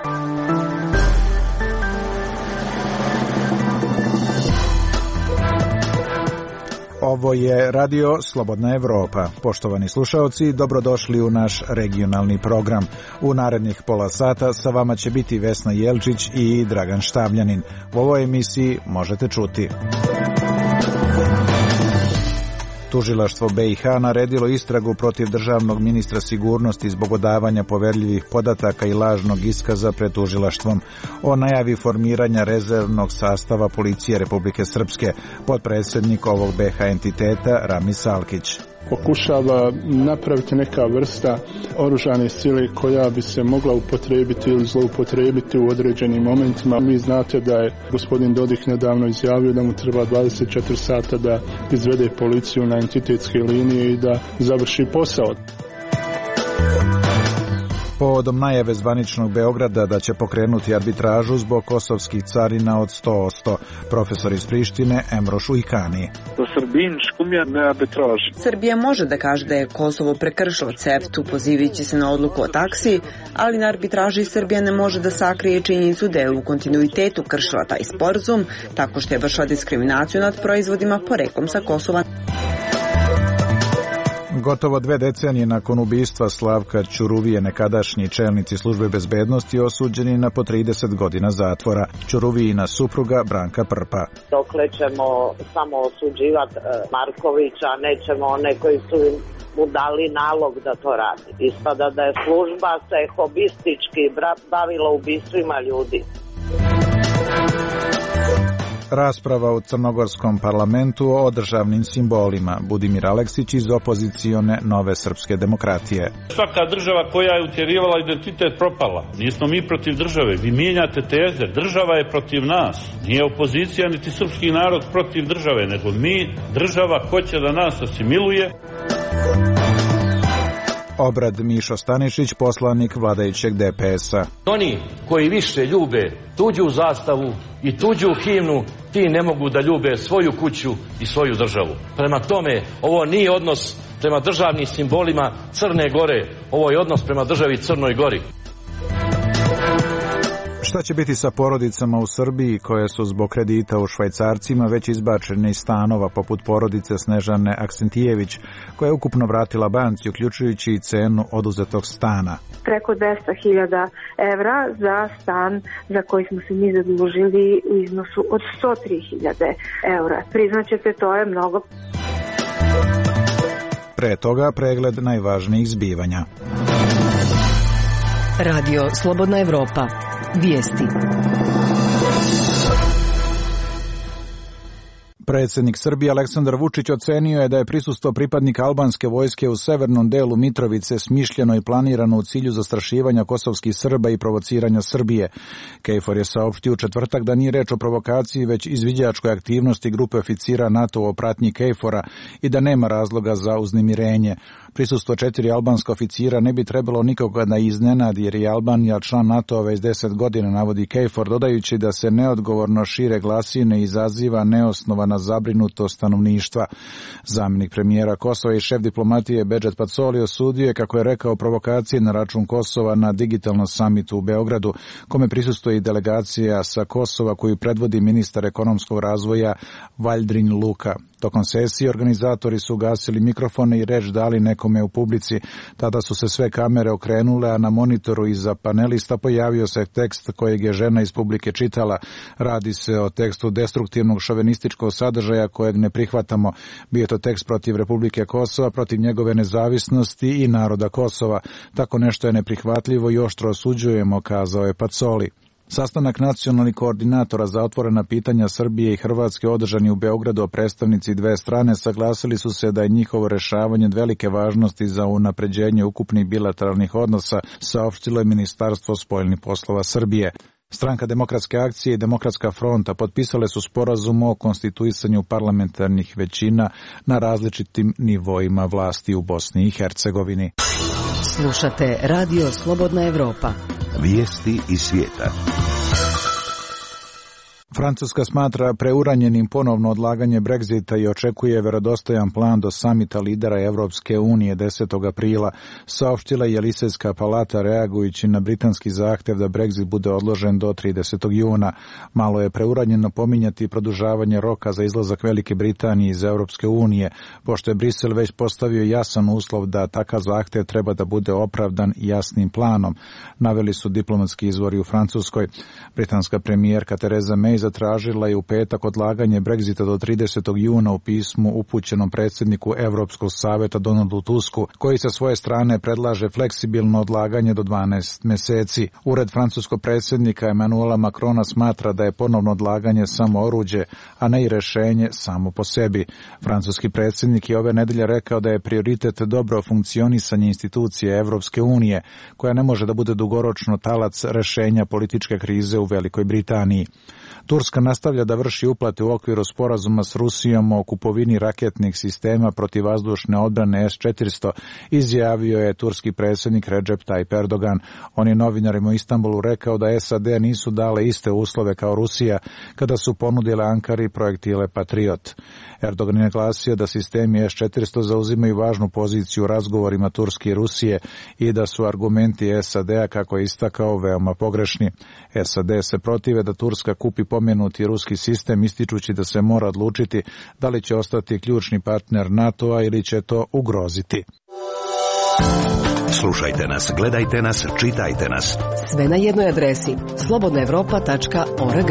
Ovo je Radio Slobodna Evropa. Poštovani slušaoci, dobrodošli u naš regionalni program. U narednih pola sata sa vama će biti Vesna Jelčić i Dragan Štavljanin. U ovoj emisiji možete čuti: Tužilaštvo BiH naredilo istragu protiv državnog ministra sigurnosti zbog odavanja poverljivih podataka i lažnog iskaza pred tužilaštvom. O najavi formiranja rezervnog sastava policije Republike Srpske, potpredsjednik ovog BiH entiteta Ramiz Alkić pokušava napraviti neka vrsta oružane sile koja bi se mogla upotrijebiti ili zloupotrijebiti u određenim momentima. Vi znate da je gospodin Dodik nedavno izjavio da mu treba 24 sata da izvede policiju na entitetske linije i da završi posao. Povodom najave zvaničnog Beograda da će pokrenuti arbitražu zbog kosovskih carina od 100%, profesor iz Prištine Emroš Ujkani. Srbija može da kaže da je Kosovo prekršilo CEFTA-u pozivajući se na odluku o taksiji, ali na arbitraži Srbija ne može da sakrije činjenicu da je u kontinuitetu kršila taj sporazum tako što je vršila diskriminaciju nad proizvodima poreklom sa Kosova. Gotovo 2 decenije nakon ubistva Slavka Ćuruvije, nekadašnji čelnici službe bezbednosti osuđeni na po 30 godina zatvora. Ćuruvijina supruga Branka Prpa. Dokle ćemo samo osuđivati Markovića, nećemo one koji su mu dali nalog da to radi. Ispada da je služba se hobistički bavila ubistvima ljudi. Rasprava u crnogorskom parlamentu o državnim simbolima. Budimir Aleksić iz opozicione Nove srpske demokratije. Svaka država koja je utjerivala identitet propala. Nismo mi protiv države. Vi mijenjate teze. Država je protiv nas. Nije opozicija niti srpski narod protiv države, nego mi, država, hoće da nas asimiluje. Obrad Mišo Stanišić, poslanik vladajućeg DPS-a. Oni koji više ljube tuđu zastavu i tuđu himnu, ti ne mogu da ljube svoju kuću i svoju državu. Prema tome, ovo nije odnos prema državnim simbolima Crne Gore, ovo je odnos prema državi Crnoj Gori. Šta će biti sa porodicama u Srbiji koje su zbog kredita u švajcarcima već izbačene iz stanova, poput porodice Snežane Aksentijević, koja je ukupno vratila banci, uključujući i cenu oduzetog stana? Preko 200.000 evra za stan za koji smo se mi zadužili u iznosu od 103.000 evra. Priznaćete, to je mnogo. Pre toga pregled najvažnijih zbivanja. Radio Slobodna Evropa. Vijesti. Predsjednik Srbije Aleksandar Vučić ocenio je da je prisustvo pripadnika albanske vojske u severnom delu Mitrovice smišljeno i planirano u cilju zastrašivanja kosovskih Srba i provociranja Srbije. KFOR je saopštio u četvrtak da nije reč o provokaciji, već izviđačkoj aktivnosti grupe oficira NATO o pratnji KFOR-a i da nema razloga za uznemirenje. Prisustvo 4 albanska oficira ne bi trebalo nikoga da iznenadi, jer je Albanija član NATO-a već 10 godina, navodi KFOR, dodajući da se neodgovorno šire glasine i izaziva neosnovana zabrinutost stanovništva. Zamjenik premijera Kosova i šef diplomatije Bedžet Pacoli osudio je, kako je rekao, provokacije na račun Kosova na digitalnom samitu u Beogradu, kome prisustuje i delegacija sa Kosova koju predvodi ministar ekonomskog razvoja Valdrin Luka. Tokom sesije organizatori su ugasili mikrofone i reč dali nekome u publici. Tada su se sve kamere okrenule, a na monitoru iza panelista pojavio se tekst kojeg je žena iz publike čitala. Radi se o tekstu destruktivnog šovinističkog sadržaja kojeg ne prihvatamo. Bio je to tekst protiv Republike Kosova, protiv njegove nezavisnosti i naroda Kosova. Tako nešto je neprihvatljivo i oštro osuđujemo, kazao je Pacoli. Sastanak nacionalnih koordinatora za otvorena pitanja Srbije i Hrvatske održani u Beogradu, a predstavnici dve strane saglasili su se da je njihovo rešavanje od velike važnosti za unapređenje ukupnih bilateralnih odnosa, saopštilo je Ministarstvo spoljnih poslova Srbije. Stranka Demokratske akcije i Demokratska fronta potpisale su sporazum o konstituisanju parlamentarnih većina na različitim nivoima vlasti u Bosni i Hercegovini. Slušate Radio Slobodna Evropa. Vijesti iz svijeta. Francuska smatra preuranjenim ponovno odlaganje Brexita i očekuje verodostojan plan do samita lidera Evropske unije 10. aprila, saopštila je Elisejska palata reagujući na britanski zahtev da Brexit bude odložen do 30. juna. Malo je preuranjeno pominjati produžavanje roka za izlazak Velike Britanije iz Evropske unije, pošto je Brisel već postavio jasan uslov da takav zahtev treba da bude opravdan jasnim planom, naveli su diplomatski izvori u Francuskoj. Britanska premijerka Theresa May zatražila je u petak odlaganje Brexita do 30. juna u pismu upućenom predsjedniku Evropskog savjeta Donaldu Tusku, koji sa svoje strane predlaže fleksibilno odlaganje do 12 mjeseci. Ured francuskog predsjednika Emmanuela Macrona smatra da je ponovno odlaganje samo oruđe, a ne i rješenje samo po sebi. Francuski predsjednik je ove nedelje rekao da je prioritet dobro funkcionisanje institucije Evropske unije, koja ne može da bude dugoročno talac rješenja političke krize u Velikoj Britaniji. Turska nastavlja da vrši uplate u okviru sporazuma s Rusijom o kupovini raketnih sistema protivvazdušne odbrane S-400, izjavio je turski predsjednik Recep Tayyip Erdogan. On je novinarima u Istanbulu rekao da SAD nisu dale iste uslove kao Rusija kada su ponudile Ankari projektile Patriot. Erdogan je naglasio da sistemi S-400 zauzimaju važnu poziciju u razgovorima Turske i Rusije i da su argumenti SAD-a, kako je istakao, veoma pogrešni. SAD se protive da Turska kupi pomenuti ruski sistem, ističući da se mora odlučiti da li će ostati ključni partner NATO-a ili će to ugroziti. Slušajte nas, gledajte nas, čitajte nas. Sve na jednoj adresi slobodnaevropa.org.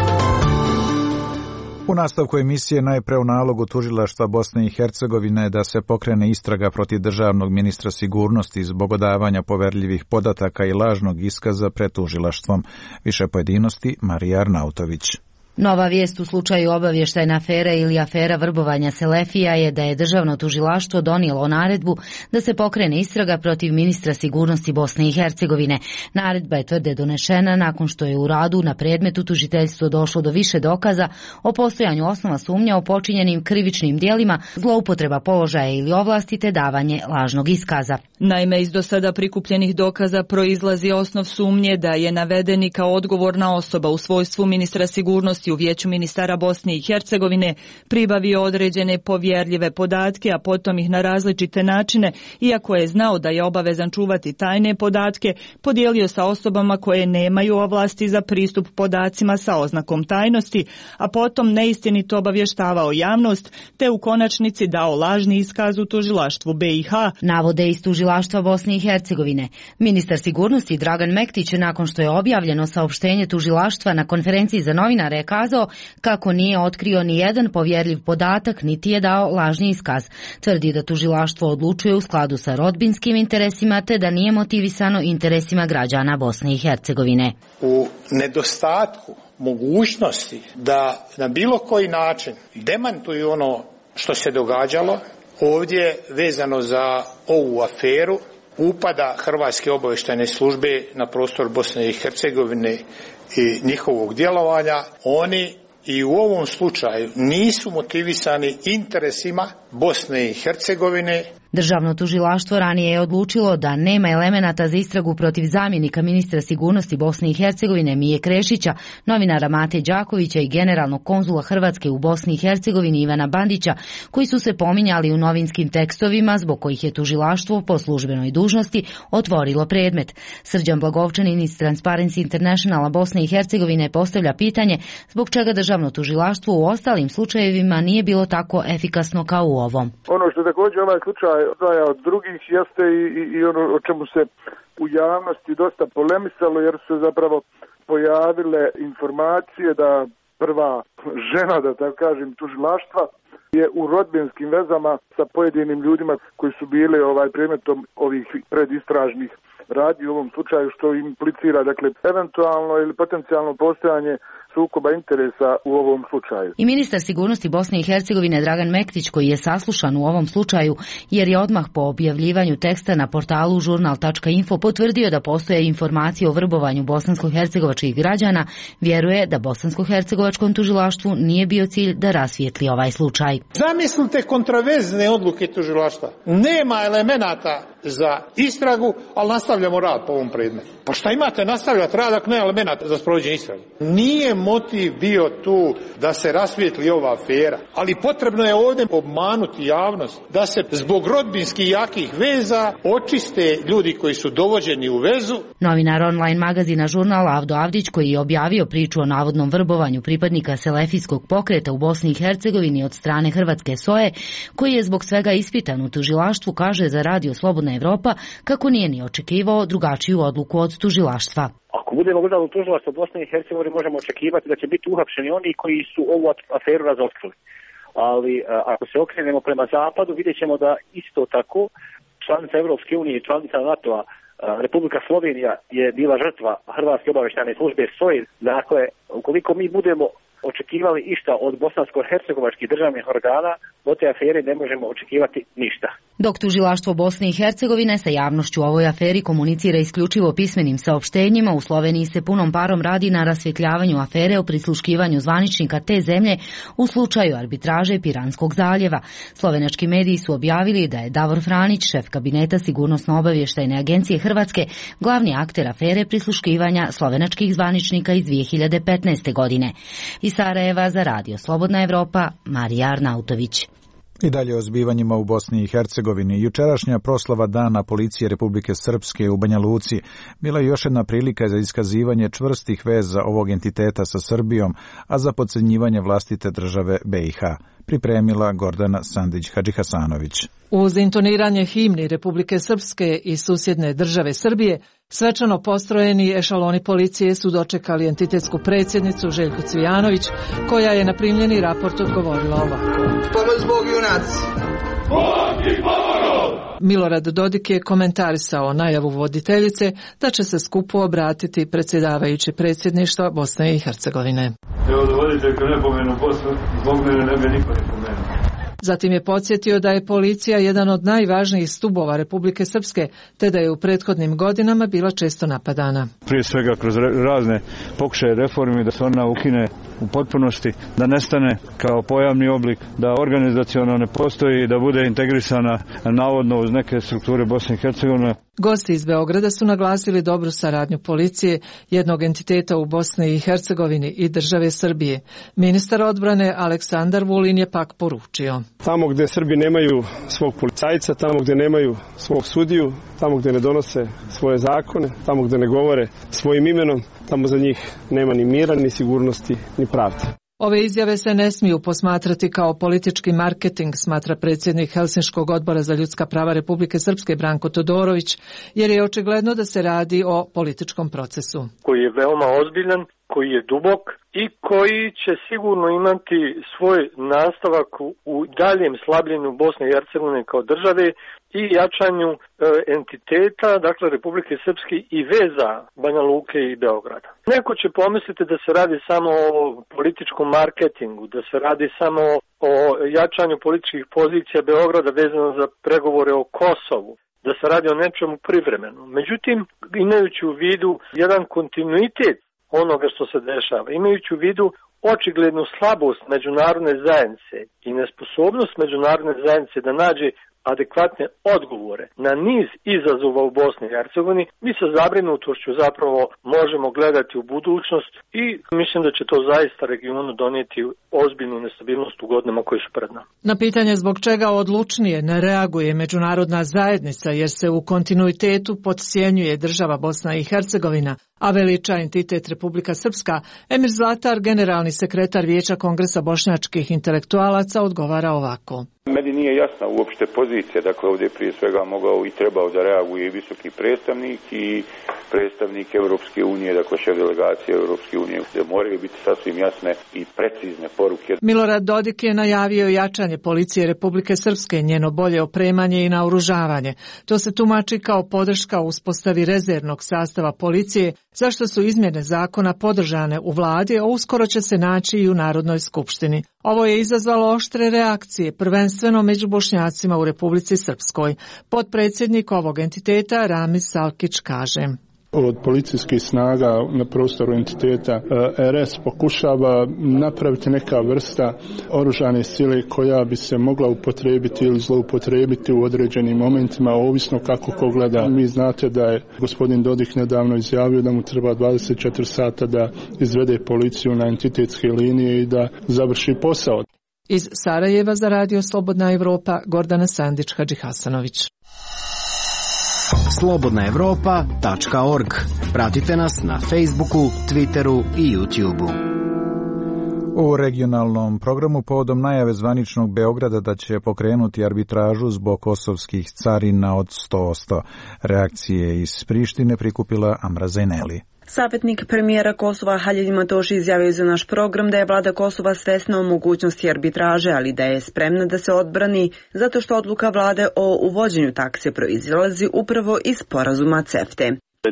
U nastavku emisije najpre u nalogu tužilaštva Bosne i Hercegovine da se pokrene istraga protiv državnog ministra sigurnosti zbog odavanja poverljivih podataka i lažnog iskaza pred tužilaštvom. Više pojedinosti Marija Arnautović. Nova vijest u slučaju obavještajne afere ili afera vrbovanja Selefija je da je državno tužilaštvo donijelo naredbu da se pokrene istraga protiv ministra sigurnosti Bosne i Hercegovine. Naredba je tvrde donešena nakon što je u radu na predmetu tužiteljstvo došlo do više dokaza o postojanju osnova sumnja o počinjenim krivičnim djelima, zloupotreba položaja ili ovlasti te davanje lažnog iskaza. Naime, iz do sada prikupljenih dokaza proizlazi osnov sumnje da je navedeni kao odgovorna osoba u svojstvu ministra sigurnosti u Vijeću ministara Bosne i Hercegovine pribavio određene povjerljive podatke, a potom ih na različite načine, iako je znao da je obavezan čuvati tajne podatke, podijelio sa osobama koje nemaju ovlasti za pristup podacima sa oznakom tajnosti, a potom neistinito obavještavao javnost, te u konačnici dao lažni iskaz u tužilaštvu BiH. Navode iz tužilaštva Bosne i Hercegovine. Ministar sigurnosti Dragan Mektić, nakon što je objavljeno saopštenje tužilaštva na konferenciji za novinare, kazao kako nije otkrio ni jedan povjerljiv podatak, niti je dao lažni iskaz. Tvrdi da tužilaštvo odlučuje u skladu sa rodbinskim interesima, te da nije motivisano interesima građana Bosne i Hercegovine. U nedostatku mogućnosti da na bilo koji način demantuju ono što se događalo, ovdje vezano za ovu aferu upada Hrvatske obavještajne službe na prostor Bosne i Hercegovine i njihovog djelovanja, oni i u ovom slučaju nisu motivisani interesima Bosne i Hercegovine. Državno tužilaštvo ranije je odlučilo da nema elemenata za istragu protiv zamjenika ministra sigurnosti Bosne i Hercegovine Mije Krešića, novinara Mate Đakovića i generalnog konzula Hrvatske u Bosni i Hercegovini Ivana Bandića, koji su se pominjali u novinskim tekstovima zbog kojih je tužilaštvo po službenoj dužnosti otvorilo predmet. Srđan Blagovčanin iz Transparency Internationala Bosne i Hercegovine postavlja pitanje zbog čega državno tužilaštvo u ostalim slučajevima nije bilo tako efikasno kao u ovom. Ono što također ovaj slučaj odvaja od drugih jeste i ono o čemu se u javnosti dosta polemisalo, jer su se zapravo pojavile informacije da prva žena, da tako kažem, tužilaštva je u rodbinskim vezama sa pojedinim ljudima koji su bili predmetom ovih predistražnih radnji u ovom slučaju, što implicira dakle eventualno ili potencijalno postojanje sukoba interesa u ovom slučaju. I ministar sigurnosti Bosne i Hercegovine Dragan Mektić, koji je saslušan u ovom slučaju jer je odmah po objavljivanju teksta na portalu žurnal.info potvrdio da postoje informacije o vrbovanju bosansko-hercegovačkih građana, vjeruje da bosansko-hercegovačkom tužilaštvu nije bio cilj da rasvijetli ovaj slučaj. Zamislite kontraverzne odluke tužilaštva. Nema elemenata za istragu, ali nastavljamo rad po ovom predmetu. Pa šta imate nastavljati rad ako nema elemenata za sprovođenje istrage? Nije motiv bio tu da se rasvijetli ova afera, ali potrebno je ovdje obmanuti javnost da se zbog rodbinskih jakih veza očiste ljudi koji su dovođeni u vezu. Novinar online magazina Žurnal Avdo Avdić, koji je objavio priču o navodnom vrbovanju pripadnika selefijskog pokreta u Bosni i Hercegovini od strane hrvatske SOE, koji je zbog svega ispitan u tužilaštvu, kaže za Radio Slobodna Evropa kako nije ni očekivao drugačiju odluku od tužilaštva. Ako budemo gledali u tužilaštvo Bosne i Hercegovine, možemo očekivati da će biti uhapšeni oni koji su ovu aferu razotkrili. Ali ako se okrenemo prema zapadu, vidjet ćemo da isto tako članica Evropske unije i članica NATO-a Republika Slovenija je bila žrtva Hrvatske obavještajne službe SOE. Dakle, ukoliko mi budemo očekivali išta od bosansko-hercegovačkih državnih organa, do te afere ne možemo očekivati ništa. Dok tužilaštvo Bosne i Hercegovine sa javnošću o ovoj aferi komunicira isključivo pismenim saopštenjima, u Sloveniji se punom parom radi na rasvjetljavanju afere o prisluškivanju zvaničnika te zemlje u slučaju arbitraže Piranskog zaljeva. Slovenački mediji su objavili da je Davor Franić, šef kabineta Sigurnosno-obavještajne agencije Hrvatske, glavni akter afere prisluškivanja slovenačkih zvaničnika iz 2015. godine. Iz Sarajeva za Radio Slobodna Evropa, Marija Arnautović. I dalje o zbivanjima u Bosni i Hercegovini. Jučerašnja proslava Dana policije Republike Srpske u Banja Luci bila je još jedna prilika za iskazivanje čvrstih veza ovog entiteta sa Srbijom, a za podcenjivanje vlastite države BiH. Pripremila Gordana Sandić-Hadžihasanović. Uz intoniranje himni Republike Srpske i susjedne države Srbije, svečano postrojeni ešaloni policije su dočekali entitetsku predsjednicu Željku Cvijanović, koja je na primljeni raport odgovorila ovako. Pomoć Bog junaci! Milorad Dodik je komentarisao najavu voditeljice da će se skupu obratiti predsjedavajući predsjedništva Bosne i Hercegovine. Evo da voditeljka ne pomenu Bosnu, zbog mene ne bi niko ne pomenuo. Zatim je podsjetio da je policija jedan od najvažnijih stubova Republike Srpske, te da je u prethodnim godinama bila često napadana. Prije svega kroz razne pokušaje reformi da se ona ukine u potpunosti, da nestane kao pojavni oblik, da organizacionalno ne postoji i da bude integrisana navodno uz neke strukture Bosne i Hercegovine. Gosti iz Beograda su naglasili dobru saradnju policije, jednog entiteta u Bosni i Hercegovini i države Srbije. Ministar odbrane Aleksandar Vulin je pak poručio. Tamo gdje Srbi nemaju svog policajca, tamo gdje nemaju svog sudiju, tamo gdje ne donose svoje zakone, tamo gdje ne govore svojim imenom, tamo za njih nema ni mira, ni sigurnosti, ni pravde. Ove izjave se ne smiju posmatrati kao politički marketing, smatra predsjednik Helsinškog odbora za ljudska prava Republike Srpske Branko Todorović, jer je očigledno da se radi o političkom procesu. Koji je veoma ozbiljan, koji je dubok i koji će sigurno imati svoj nastavak u daljem slabljenju Bosne i Hercegovine kao države i jačanju entiteta, dakle Republike Srpske i veza Banja Luke i Beograda. Neko će pomisliti da se radi samo o političkom marketingu, da se radi samo o jačanju političkih pozicija Beograda vezano za pregovore o Kosovu, da se radi o nečemu privremenu. Međutim, imajući u vidu jedan kontinuitet onoga što se dešava, imajući u vidu očiglednu slabost međunarodne zajednice i nesposobnost međunarodne zajednice da nađe adekvatne odgovore na niz izazova u Bosni i Hercegovini, mi sa zabrinutošću zapravo možemo gledati u budućnost i mislim da će to zaista regionu donijeti ozbiljnu nestabilnost u godinama koji su pred nama. Na pitanje zbog čega odlučnije ne reaguje međunarodna zajednica jer se u kontinuitetu podcjenjuje država Bosna i Hercegovina, a veliča entitet Republika Srpska, Emir Zlatar, generalni sekretar Vijeća Kongresa bošnjačkih intelektualaca, odgovara ovako. Meni nije jasna uopšte pozicija, dakle ovdje prije svega mogao i trebao da reaguje i visoki predstavnik i predstavnik Europske unije, dakle šef delegacije Europske unije, gdje moraju biti sasvim jasne i precizne poruke. Milorad Dodik je najavio jačanje policije Republike Srpske, njeno bolje opremanje i naoružavanje. To se tumači kao podrška u uspostavi rezervnog sastava policije, zašto su izmjene zakona podržane u vladi, a uskoro će se naći i u Narodnoj skupštini. Ovo je izazvalo oštre reakcije, prvenstveno među Bošnjacima u Republici Srpskoj. Potpredsjednik ovog entiteta Ramiz Salkić kaže. od policijskih snaga na prostoru entiteta RS pokušava napraviti neka vrsta oružane sile koja bi se mogla upotrijebiti ili zloupotrijebiti u određenim momentima, ovisno kako ko gleda. Mi znate da je gospodin Dodik nedavno izjavio da mu treba 24 sata da izvede policiju na entitetske linije i da završi posao. Iz Sarajeva za Radio Slobodna Evropa, Gordana Sandić-Hadžihasanović. slobodnaevropa.org. Pratite nas na Facebooku, Twitteru i YouTubeu. U regionalnom programu povodom najave zvaničnog Beograda da će pokrenuti arbitražu zbog kosovskih carina od 100%. Reakcije iz Prištine prikupila Amra Zajneli. Savjetnik premijera Kosova Halil Matoši izjavio za naš program da je vlada Kosova svesna o mogućnosti arbitraže, ali da je spremna da se odbrani zato što odluka vlade o uvođenju takse proizilazi upravo iz sporazuma CEFTA.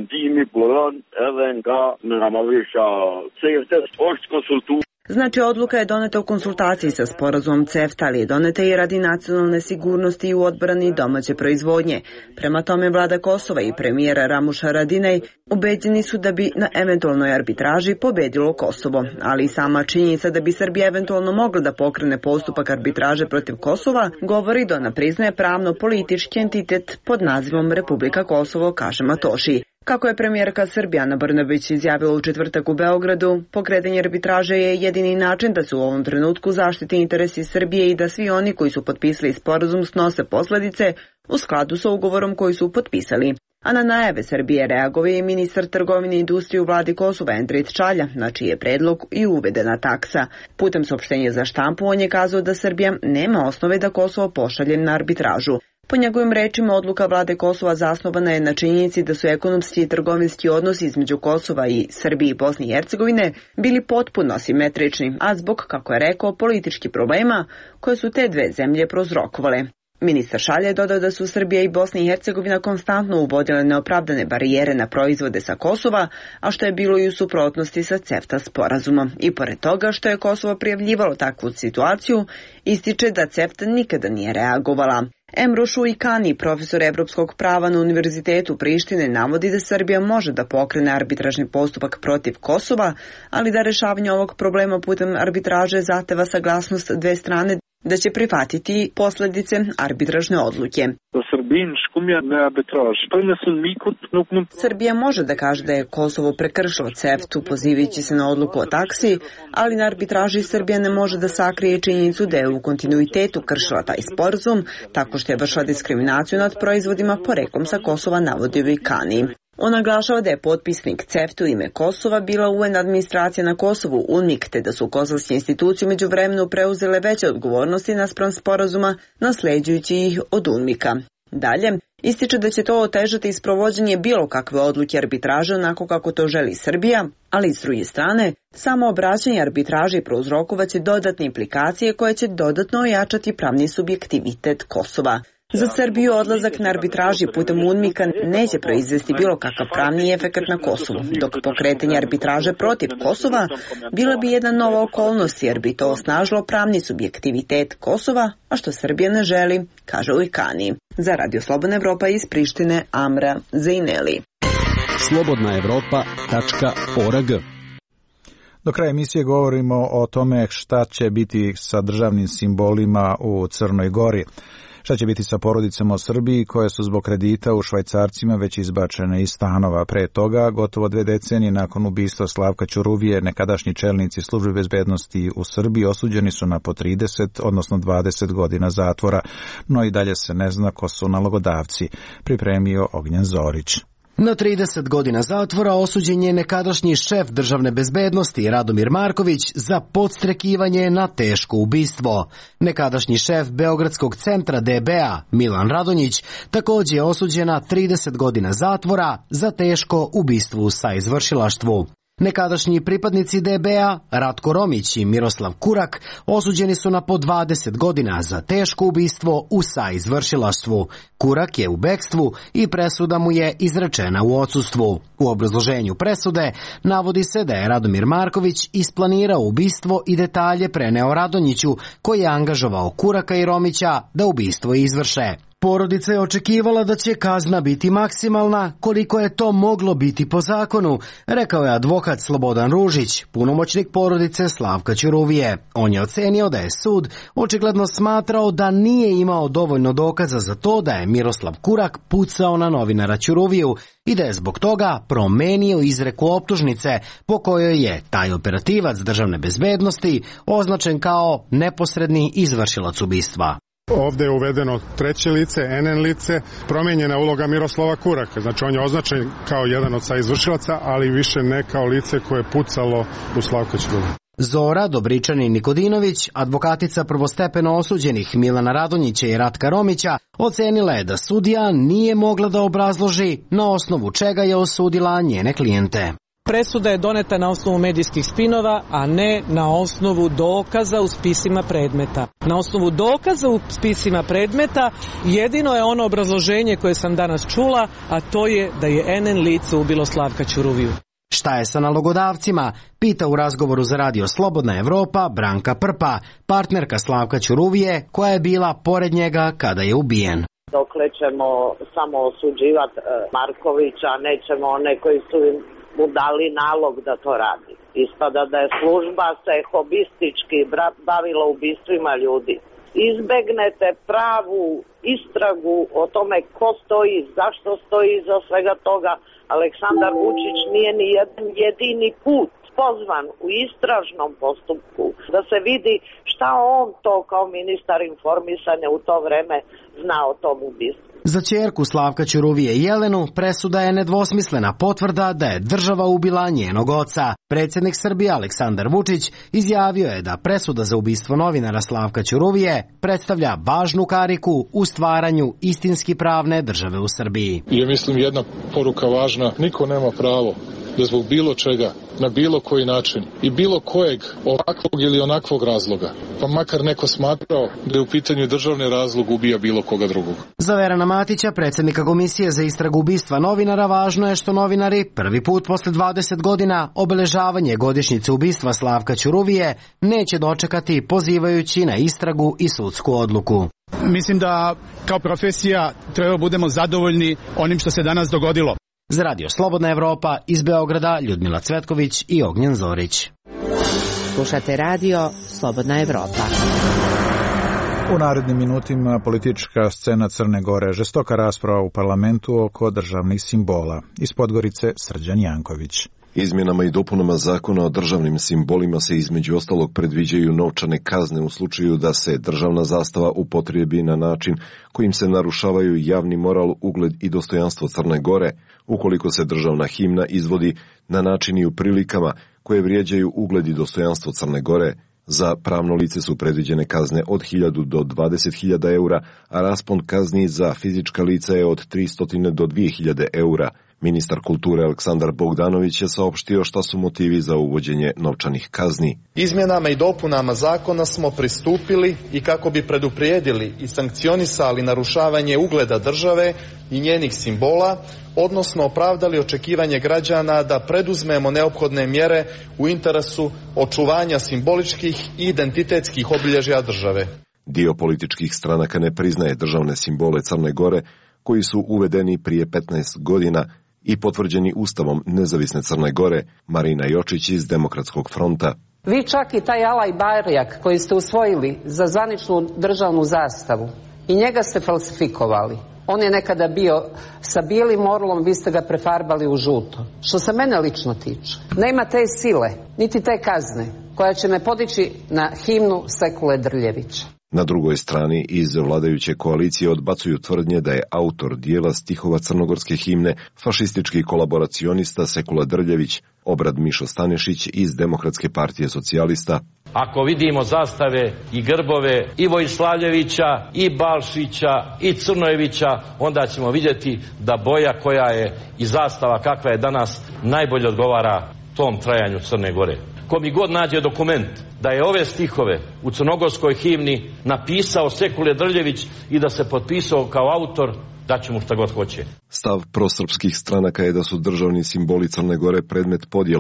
Znači, odluka je doneta u konsultaciji sa sporazumom CEFTA, ali je doneta i radi nacionalne sigurnosti i u odbrani domaće proizvodnje. Prema tome, vlada Kosova i premijera Ramuš Haradinaj ubeđeni su da bi na eventualnoj arbitraži pobedilo Kosovo, ali i sama činjenica da bi Srbija eventualno mogla da pokrene postupak arbitraže protiv Kosova govori da ona priznaje pravno-politički entitet pod nazivom Republika Kosovo, kaže Matoši. Kako je premijerka Srbije Ana Brnabić izjavila u četvrtak u Beogradu, pokretanje arbitraže je jedini način da se u ovom trenutku zaštiti interesi Srbije i da svi oni koji su potpisali sporazum snose posledice u skladu sa ugovorom koji su potpisali. A na najave Srbije reagovao je ministar trgovine i industrije u vladi Kosova Endrit Čalja, na čiji je predlog i uvedena taksa. Putem saopštenja za štampu on je kazao da Srbija nema osnove da Kosovo pošalje na arbitražu. Po njegovim rečima, odluka vlade Kosova zasnovana je na činjenici da su ekonomski i trgovinski odnosi između Kosova i Srbije i Bosne i Hercegovine bili potpuno asimetrični, a zbog, kako je rekao, političkih problema koje su te dve zemlje prouzrokovale. Ministar Šalja je dodao da su Srbija i Bosna i Hercegovina konstantno uvodile neopravdane barijere na proizvode sa Kosova, a što je bilo i u suprotnosti sa CEFTA sporazumom. I pored toga što je Kosovo prijavljivalo takvu situaciju, ističe da CEFTA nikada nije reagovala. Emro Šuikani, profesor evropskog prava na Univerzitetu Prištine, navodi da Srbija može da pokrene arbitražni postupak protiv Kosova, ali da rešavanje ovog problema putem arbitraže zahteva saglasnost dve strane da će prihvatiti posledice arbitražne odluke. Srbija može da kaže da je Kosovo prekršilo CEFTA-u pozivajući se na odluku o taksi, ali na arbitraži Srbija ne može da sakrije činjenicu da je u kontinuitetu kršila taj sporazum tako što je vršila diskriminaciju nad proizvodima poreklom sa Kosova, navodi Vikani. On naglašava da je potpisnik CEFTA u ime Kosova bila UN administracija na Kosovu, UNMIK, te da su kosovske institucije među vremenu preuzele veće odgovornosti naspram sporazuma, nasleđujući ih od UNMIK-a. Dalje, ističe da će to otežati isprovođenje bilo kakve odluke arbitraže onako kako to želi Srbija, ali s druge strane, samo obraćanje arbitraži prouzrokovaće dodatne implikacije koje će dodatno ojačati pravni subjektivitet Kosova. Za Srbiju odlazak na arbitraži putem UNMIK-a neće proizvesti bilo kakav pravni efekat na Kosovu, dok pokretanje arbitraže protiv Kosova bila bi jedna nova okolnost jer bi to osnažilo pravni subjektivitet Kosova, a što Srbija ne želi, kaže Ujkani. Za Radio Slobodna Evropa iz Prištine, Amra Zajneli. slobodnaevropa.org. Do kraja emisije govorimo o tome šta će biti sa državnim simbolima u Crnoj Gori. Šta će biti sa porodicama u Srbiji koje su zbog kredita u švajcarcima već izbačene iz stanova? Pre toga, gotovo 2 decenije nakon ubistva Slavka Ćuruvije, nekadašnji čelnici službe bezbednosti u Srbiji osuđeni su na po 30, odnosno 20 godina zatvora, no i dalje se ne zna ko su nalogodavci, pripremio Ognjen Zorić. Na 30 godina zatvora osuđen je nekadašnji šef državne bezbednosti Radomir Marković za podstrekivanje na teško ubistvo. Nekadašnji šef Beogradskog centra DBA Milan Radonjić također je osuđen na 30 godina zatvora za teško ubistvo u saizvršilaštvu. Nekadašnji pripadnici DBA Ratko Romić i Miroslav Kurak osuđeni su na po 20 godina za teško ubistvo u saizvršilaštvu. Kurak je u bekstvu i presuda mu je izrečena u odsustvu. U obrazloženju presude navodi se da je Radomir Marković isplanirao ubistvo i detalje preneo Radonjiću, koji je angažovao Kuraka i Romića da ubistvo izvrše. Porodica je očekivala da će kazna biti maksimalna koliko je to moglo biti po zakonu, rekao je advokat Slobodan Ružić, punomoćnik porodice Slavka Ćuruvije. On je ocenio da je sud očigledno smatrao da nije imao dovoljno dokaza za to da je Miroslav Kurak pucao na novinara Ćuruviju i da je zbog toga promenio izreku optužnice po kojoj je taj operativac državne bezbednosti označen kao neposredni izvršilac ubistva. Ovde je uvedeno treće lice, NN lice, promenjena uloga Miroslava Kuraka. Znači on je označen kao jedan od saizvršilaca, ali više ne kao lice koje je pucalo u Slavka Ćuruviju. Zora Dobričanin Nikodinović, advokatica prvostepeno osuđenih Milana Radonjića i Ratka Romića, ocenila je da sudija nije mogla da obrazloži na osnovu čega je osudila njene klijente. Presuda je doneta na osnovu medijskih spinova, a ne na osnovu dokaza u spisima predmeta. Na osnovu dokaza u spisima predmeta jedino je ono obrazloženje koje sam danas čula, a to je da je NN lice ubilo Slavka Ćuruviju. Šta je sa nalogodavcima? Pita u razgovoru za Radio Slobodna Evropa Branka Prpa, partnerka Slavka Ćuruvije, koja je bila pored njega kada je ubijen. Dokle ćemo samo osuđivati Markovića, nećemo one koji su mu dali nalog da to radi. Ispada da je služba se hobistički bavila ubistvima ljudi. Izbegnete pravu istragu o tome ko stoji, zašto stoji iza svega toga. Aleksandar Vučić nije ni jedan jedini put pozvan u istražnom postupku da se vidi šta on to kao ministar informisanja u to vreme zna o tom ubistvu. Za ćerku Slavka Ćuruvije Jelenu presuda je nedvosmislena potvrda da je država ubila njenog oca. Predsjednik Srbije Aleksandar Vučić izjavio je da presuda za ubistvo novinara Slavka Ćuruvije predstavlja važnu kariku u stvaranju istinski pravne države u Srbiji. Ja mislim jedna poruka važna, niko nema pravo da zbog bilo čega, na bilo koji način i bilo kojeg ovakvog ili onakvog razloga, pa makar neko smatrao da je u pitanju državni razlog, ubija bilo koga drugog. Za Verana Matića, predsjednika Komisije za istragu ubistva novinara, važno je što novinari prvi put posle 20 godina obeležavanje godišnjice ubistva Slavka Ćuruvije neće dočekati pozivajući na istragu i sudsku odluku. Mislim da kao profesija treba budemo zadovoljni onim što se danas dogodilo. Za Radio Slobodna Evropa iz Beograda Ljudmila Cvetković i Ognjen Zorić. Slušate Radio Slobodna Evropa. U narednim minutima politička scena Crne Gore, žestoka rasprava u parlamentu oko državnih simbola. Iz Podgorice Srđan Janković. Izmjenama i dopunama zakona o državnim simbolima se između ostalog predviđaju novčane kazne u slučaju da se državna zastava upotrijebi na način kojim se narušavaju javni moral, ugled i dostojanstvo Crne Gore, ukoliko se državna himna izvodi na način i u prilikama koje vrijeđaju ugled i dostojanstvo Crne Gore. Za pravno lice su predviđene kazne od 1000 do 20.000 eura, a raspon kazni za fizička lica je od 300 do 2000 eura. Ministar kulture Aleksandar Bogdanović je saopštio šta su motivi za uvođenje novčanih kazni. Izmjenama i dopunama zakona smo pristupili i kako bi preduprijedili i sankcionisali narušavanje ugleda države i njenih simbola, odnosno opravdali očekivanje građana da preduzmemo neophodne mjere u interesu očuvanja simboličkih i identitetskih obilježja države. Dio političkih stranaka ne priznaje državne simbole Crne Gore, koji su uvedeni prije 15 godina i potvrđeni Ustavom Nezavisne Crne Gore. Marina Jočić iz Demokratskog fronta. Vi čak i taj alaj barjak koji ste usvojili za zvaničnu državnu zastavu, i njega ste falsifikovali. On je nekada bio sa bijelim orlom, vi ste ga prefarbali u žuto. Što se mene lično tiče, nema te sile, niti te kazne koja će me podići na himnu Sekule Drljevića. Na drugoj strani iz vladajuće koalicije odbacuju tvrdnje da je autor dijela stihova crnogorske himne fašistički kolaboracionista Sekula Drljević. Obrad Mišo Stanešić iz Demokratske partije socijalista. Ako vidimo zastave i grbove i Vojslavljevića, i Balšića, i Crnojevića, onda ćemo vidjeti da boja koja je i zastava kakva je danas najbolje odgovara tom trajanju Crne Gore. Ko mi god nađe dokument da je ove stihove u crnogorskoj himni napisao Sekule Drljević i da se potpisao kao autor, daću mu šta god hoće. Stav prosrpskih stranaka je da su državni simboli Crne Gore predmet podjela,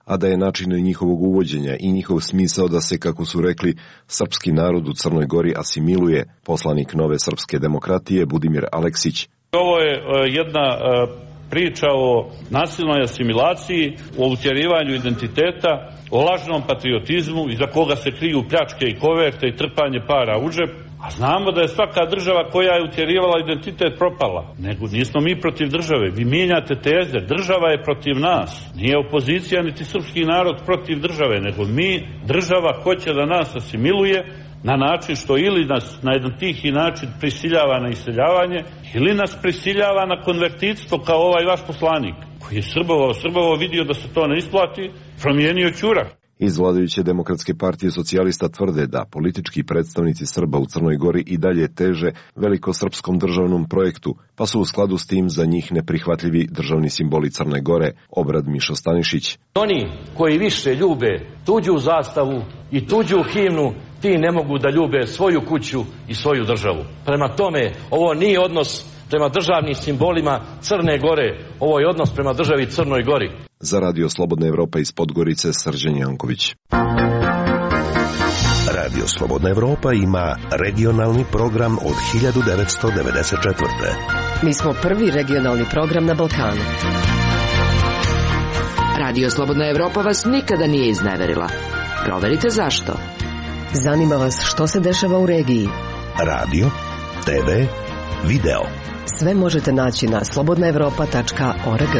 a da je način njihovog uvođenja i njihov smisao da se, kako su rekli, srpski narod u Crnoj Gori asimiluje, poslanik Nove srpske demokratije Budimir Aleksić. Ovo je jedna priča o nasilnoj asimilaciji, o utjerivanju identiteta, o lažnom patriotizmu iza koga se kriju pljačke i koverte i trpanje para u džep. A znamo da je svaka država koja je utjerivala identitet propala. Nego nismo mi protiv države. Vi mijenjate teze. Država je protiv nas. Nije opozicija niti srpski narod protiv države, nego država hoće da nas asimiluje na način što ili nas na jedan tihi način prisiljava na iseljavanje, ili nas prisiljava na konvertitstvo kao ovaj vaš poslanik, koji je srbovao, vidio da se to ne isplati, promijenio ćurak. Iz vladajuće Demokratske partije socijalista tvrde da politički predstavnici Srba u Crnoj Gori i dalje teže velikosrpskom državnom projektu, pa su u skladu s tim za njih neprihvatljivi državni simboli Crne Gore, Obrad Mišo Stanišić. Oni koji više ljube tuđu zastavu i tuđu himnu, ti ne mogu da ljube svoju kuću i svoju državu. Prema tome, ovo nije odnos prema državnim simbolima Crne Gore, ovo je odnos prema državi Crnoj Gori. Za Radio Slobodna Evropa iz Podgorice, Srđan Janković. Radio Slobodna Evropa ima regionalni program od 1994. Mi smo prvi regionalni program na Balkanu. Radio Slobodna Evropa vas nikada nije izneverila. Proverite zašto. Zanima vas što se dešava u regiji. Radio, TV, video. Sve možete naći na slobodnaevropa.org.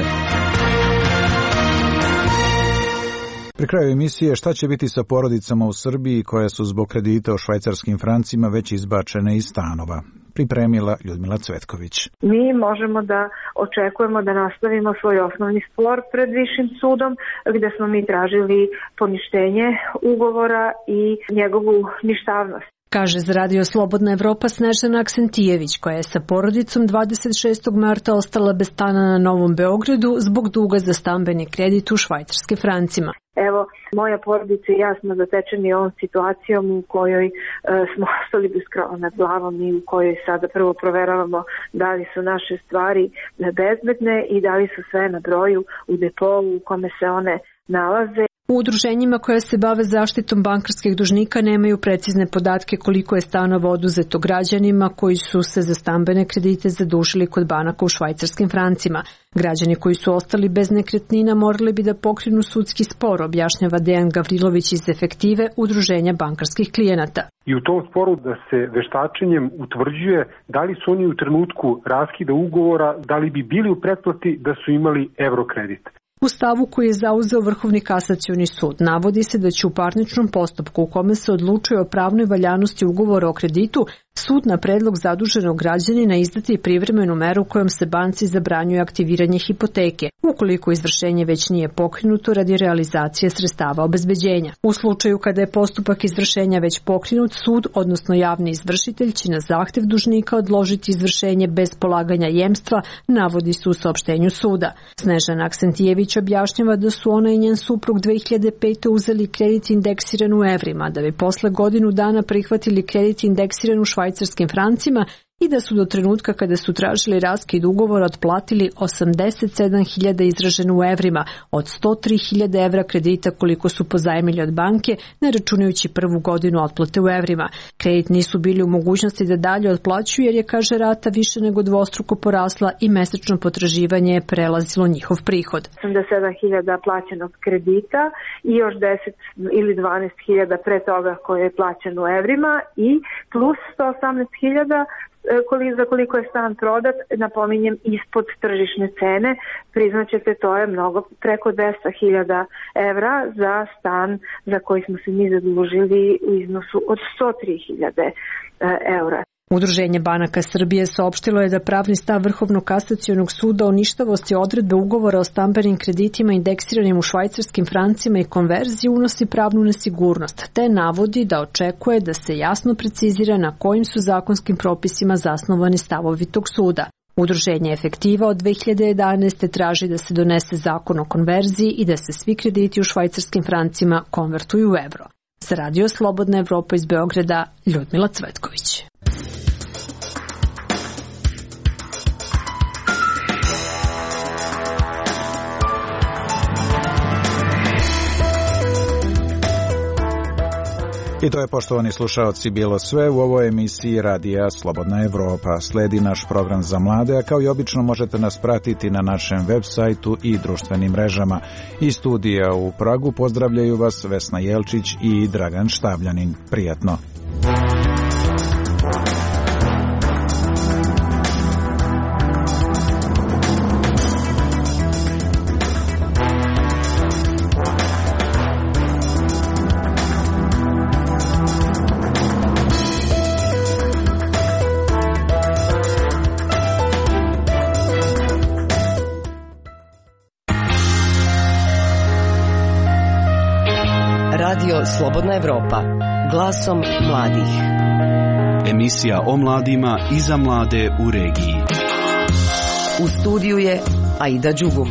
Pri kraju emisije šta će biti sa porodicama u Srbiji koje su zbog kredita u švajcarskim francima već izbačene iz stanova. Pripremila Ljudmila Cvetković. Mi možemo da očekujemo da nastavimo svoj osnovni spor pred Višim sudom, gde smo mi tražili poništenje ugovora i njegovu ništavnost. Kaže za Radio Slobodna Evropa Snežana Aksentijević, koja je sa porodicom 26. marta ostala bez stana na Novom Beogradu zbog duga za stambeni kredit u švajcarskim francima. Evo, moja porodica i ja smo zatečeni ovom situacijom u kojoj smo ostali bez krova nad glavom i u kojoj sada prvo proveravamo da li su naše stvari bezbedne i da li su sve na broju u depou u kome se one nalaze. U udruženjima koja se bave zaštitom bankarskih dužnika nemaju precizne podatke koliko je stanova oduzeto građanima koji su se za stambene kredite zadužili kod banaka u švajcarskim francima. Građani koji su ostali bez nekretnina morali bi da pokrenu sudski spor, objašnjava Dejan Gavrilović iz Efektive, udruženja bankarskih klijenata. I u tom sporu da se veštačenjem utvrđuje da li su oni u trenutku raskida ugovora, da li bi bili u pretplati da su imali evrokredit. U stavu koji je zauzeo Vrhovni kasacioni sud navodi se da će u parničnom postupku u kome se odlučuje o pravnoj valjanosti ugovora o kreditu sud na predlog zaduženog građanina izdati privremenu meru kojom se banci zabranjuje aktiviranje hipoteke, ukoliko izvršenje već nije pokrenuto radi realizacije sredstava obezbeđenja. U slučaju kada je postupak izvršenja već pokrenut, sud, odnosno javni izvršitelj, će na zahtev dužnika odložiti izvršenje bez polaganja jemstva, navodi se u saopštenju suda. Snežana Aksentijević objašnjava da su ona i njen suprug 2005. uzeli kredit indeksiran u evrima, da bi posle godinu dana prihvatili kredit indeksiran u švajcarskim francima i da su do trenutka kada su tražili raskid ugovora otplatili 87.000 izraženo u evrima od 103.000 evra kredita koliko su pozajmili od banke, ne računajući prvu godinu otplate u evrima. Kredit nisu bili u mogućnosti da dalje otplaćuju jer je, kaže, rata više nego dvostruko porasla i mesečno potraživanje je prelazilo njihov prihod. 87.000 plaćenog kredita i još 10 ili 12.000 pre toga koje je plaćeno u evrima i plus 118.000 za koliko je stan prodat, napominjem, ispod tržišne cene. Priznaćete, to je mnogo, preko 200.000 evra za stan za koji smo se mi zadužili u iznosu od 103.000 evra. Udruženje banaka Srbije saopštilo je da pravni stav Vrhovnog kasacionog suda o ništavosti odredbe ugovora o stambenim kreditima indeksiranim u švajcarskim francima i konverziji unosi pravnu nesigurnost, te navodi da očekuje da se jasno precizira na kojim su zakonskim propisima zasnovani stavovi tog suda. Udruženje Efektiva od 2011. traži da se donese zakon o konverziji i da se svi krediti u švajcarskim francima konvertuju u evro. Za Radio Slobodna Evropa iz Beograda, Ljudmila Cvetković. I to je, poštovani slušaoci, bilo sve u ovoj emisiji Radija Slobodna Evropa. Sledi naš program za mlade, a kao i obično možete nas pratiti na našem web sajtu i društvenim mrežama. Iz studija u Pragu pozdravljaju vas Vesna Jelčić i Dragan Štavljanin. Prijatno. Radio Slobodna Evropa, glasom mladih. Emisija o mladima i za mlade u regiji. U studiju je Aida Đugum.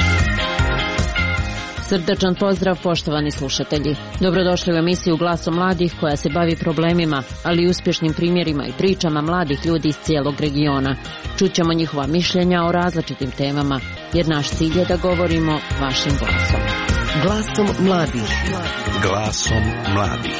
Srdačan pozdrav, poštovani slušatelji. Dobrodošli u emisiju Glasom mladih koja se bavi problemima, ali i uspješnim primjerima i pričama mladih ljudi iz cijelog regiona. Čućemo njihova mišljenja o različitim temama, jer naš cilj je da govorimo vašim glasom. Glasom mladih. Glasom mladih.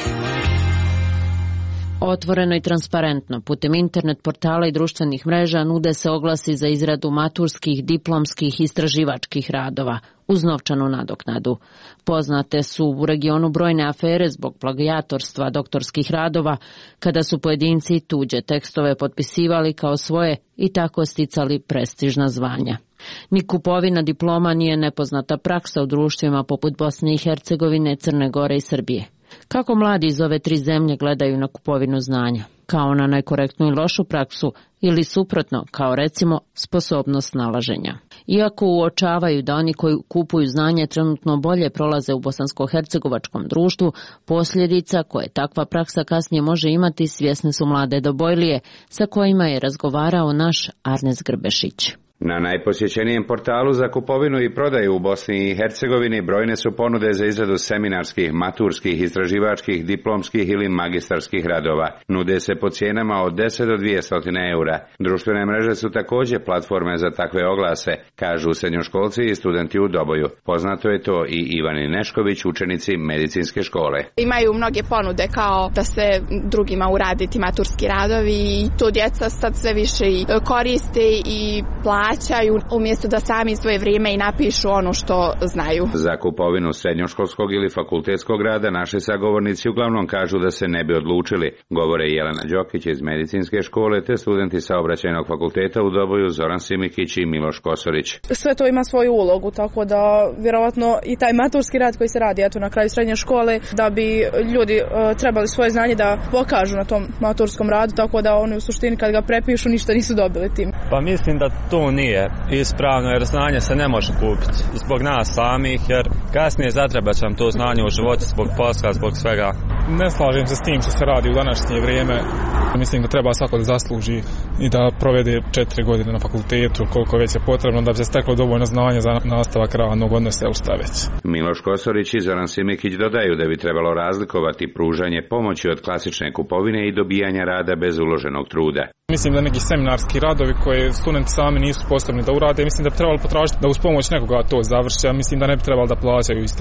Otvoreno i transparentno, putem internet portala i društvenih mreža nude se oglasi za izradu maturskih, diplomskih i istraživačkih radova, uz novčanu nadoknadu. Poznate su u regionu brojne afere zbog plagijatorstva doktorskih radova, kada su pojedinci tuđe tekstove potpisivali kao svoje i tako sticali prestižna zvanja. Ni kupovina diploma nije nepoznata praksa u društvima poput Bosne i Hercegovine, Crne Gore i Srbije. Kako mladi iz ove tri zemlje gledaju na kupovinu znanja? Kao na nekorektnu i lošu praksu ili suprotno, kao recimo sposobnost snalaženja? Iako uočavaju da oni koji kupuju znanje trenutno bolje prolaze u bosansko-hercegovačkom društvu, posljedica koje takva praksa kasnije može imati svjesne su mlade Dobojlije, sa kojima je razgovarao naš Arnes Grbešić. Na najposjećenijem portalu za kupovinu i prodaju u Bosni i Hercegovini brojne su ponude za izradu seminarskih, maturskih, istraživačkih, diplomskih ili magistarskih radova. Nude se po cijenama od 10 do 200 eura. Društvene mreže su također platforme za takve oglase, kažu srednjoškolci i studenti u Doboju. Poznato je to i Ivani Nešković, učenici medicinske škole. Imaju mnoge ponude kao da se drugima uraditi maturski radovi i to djeca sad sve više i koriste i plaćaju umjesto da sami svoje vrijeme i napišu ono što znaju. Za kupovinu srednjoškolskog ili fakultetskog rada naši sagovornici uglavnom kažu da se ne bi odlučili, govore Jelena Đokić iz medicinske škole te studenti saobraćajnog fakulteta u Doboju Zoran Simikić i Miloš Kosorić. Sve to ima svoju ulogu, tako da vjerovatno i taj maturski rad koji se radi na kraju srednje škole, da bi ljudi trebali svoje znanje da pokažu na tom maturskom radu, tako da oni u suštini kad ga prepišu ništa nisu dobili tim. Pa mislim da to nije ispravno, jer znanje se ne može kupiti zbog nas samih, jer kasnije zatrebat će nam to znanje u životu zbog posla, zbog svega. Ne slažem se s tim što se radi u današnje vrijeme. Mislim da treba svako da zasluži i da provede 4 godine na fakultetu, koliko već je potrebno da bi se steklo dovoljno znanja za nastavak radnog odnosa ili šta već. Miloš Kosorić i Zoran Simikić dodaju da bi trebalo razlikovati pružanje pomoći od klasične kupovine i dobijanja rada bez uloženog truda. Mislim da neki seminarski radovi koje studenti sami nisu sposobni da urade, mislim da bi trebalo potražiti da uz pomoć nekoga to završe, a mislim da ne bi trebalo da plaćaju iste,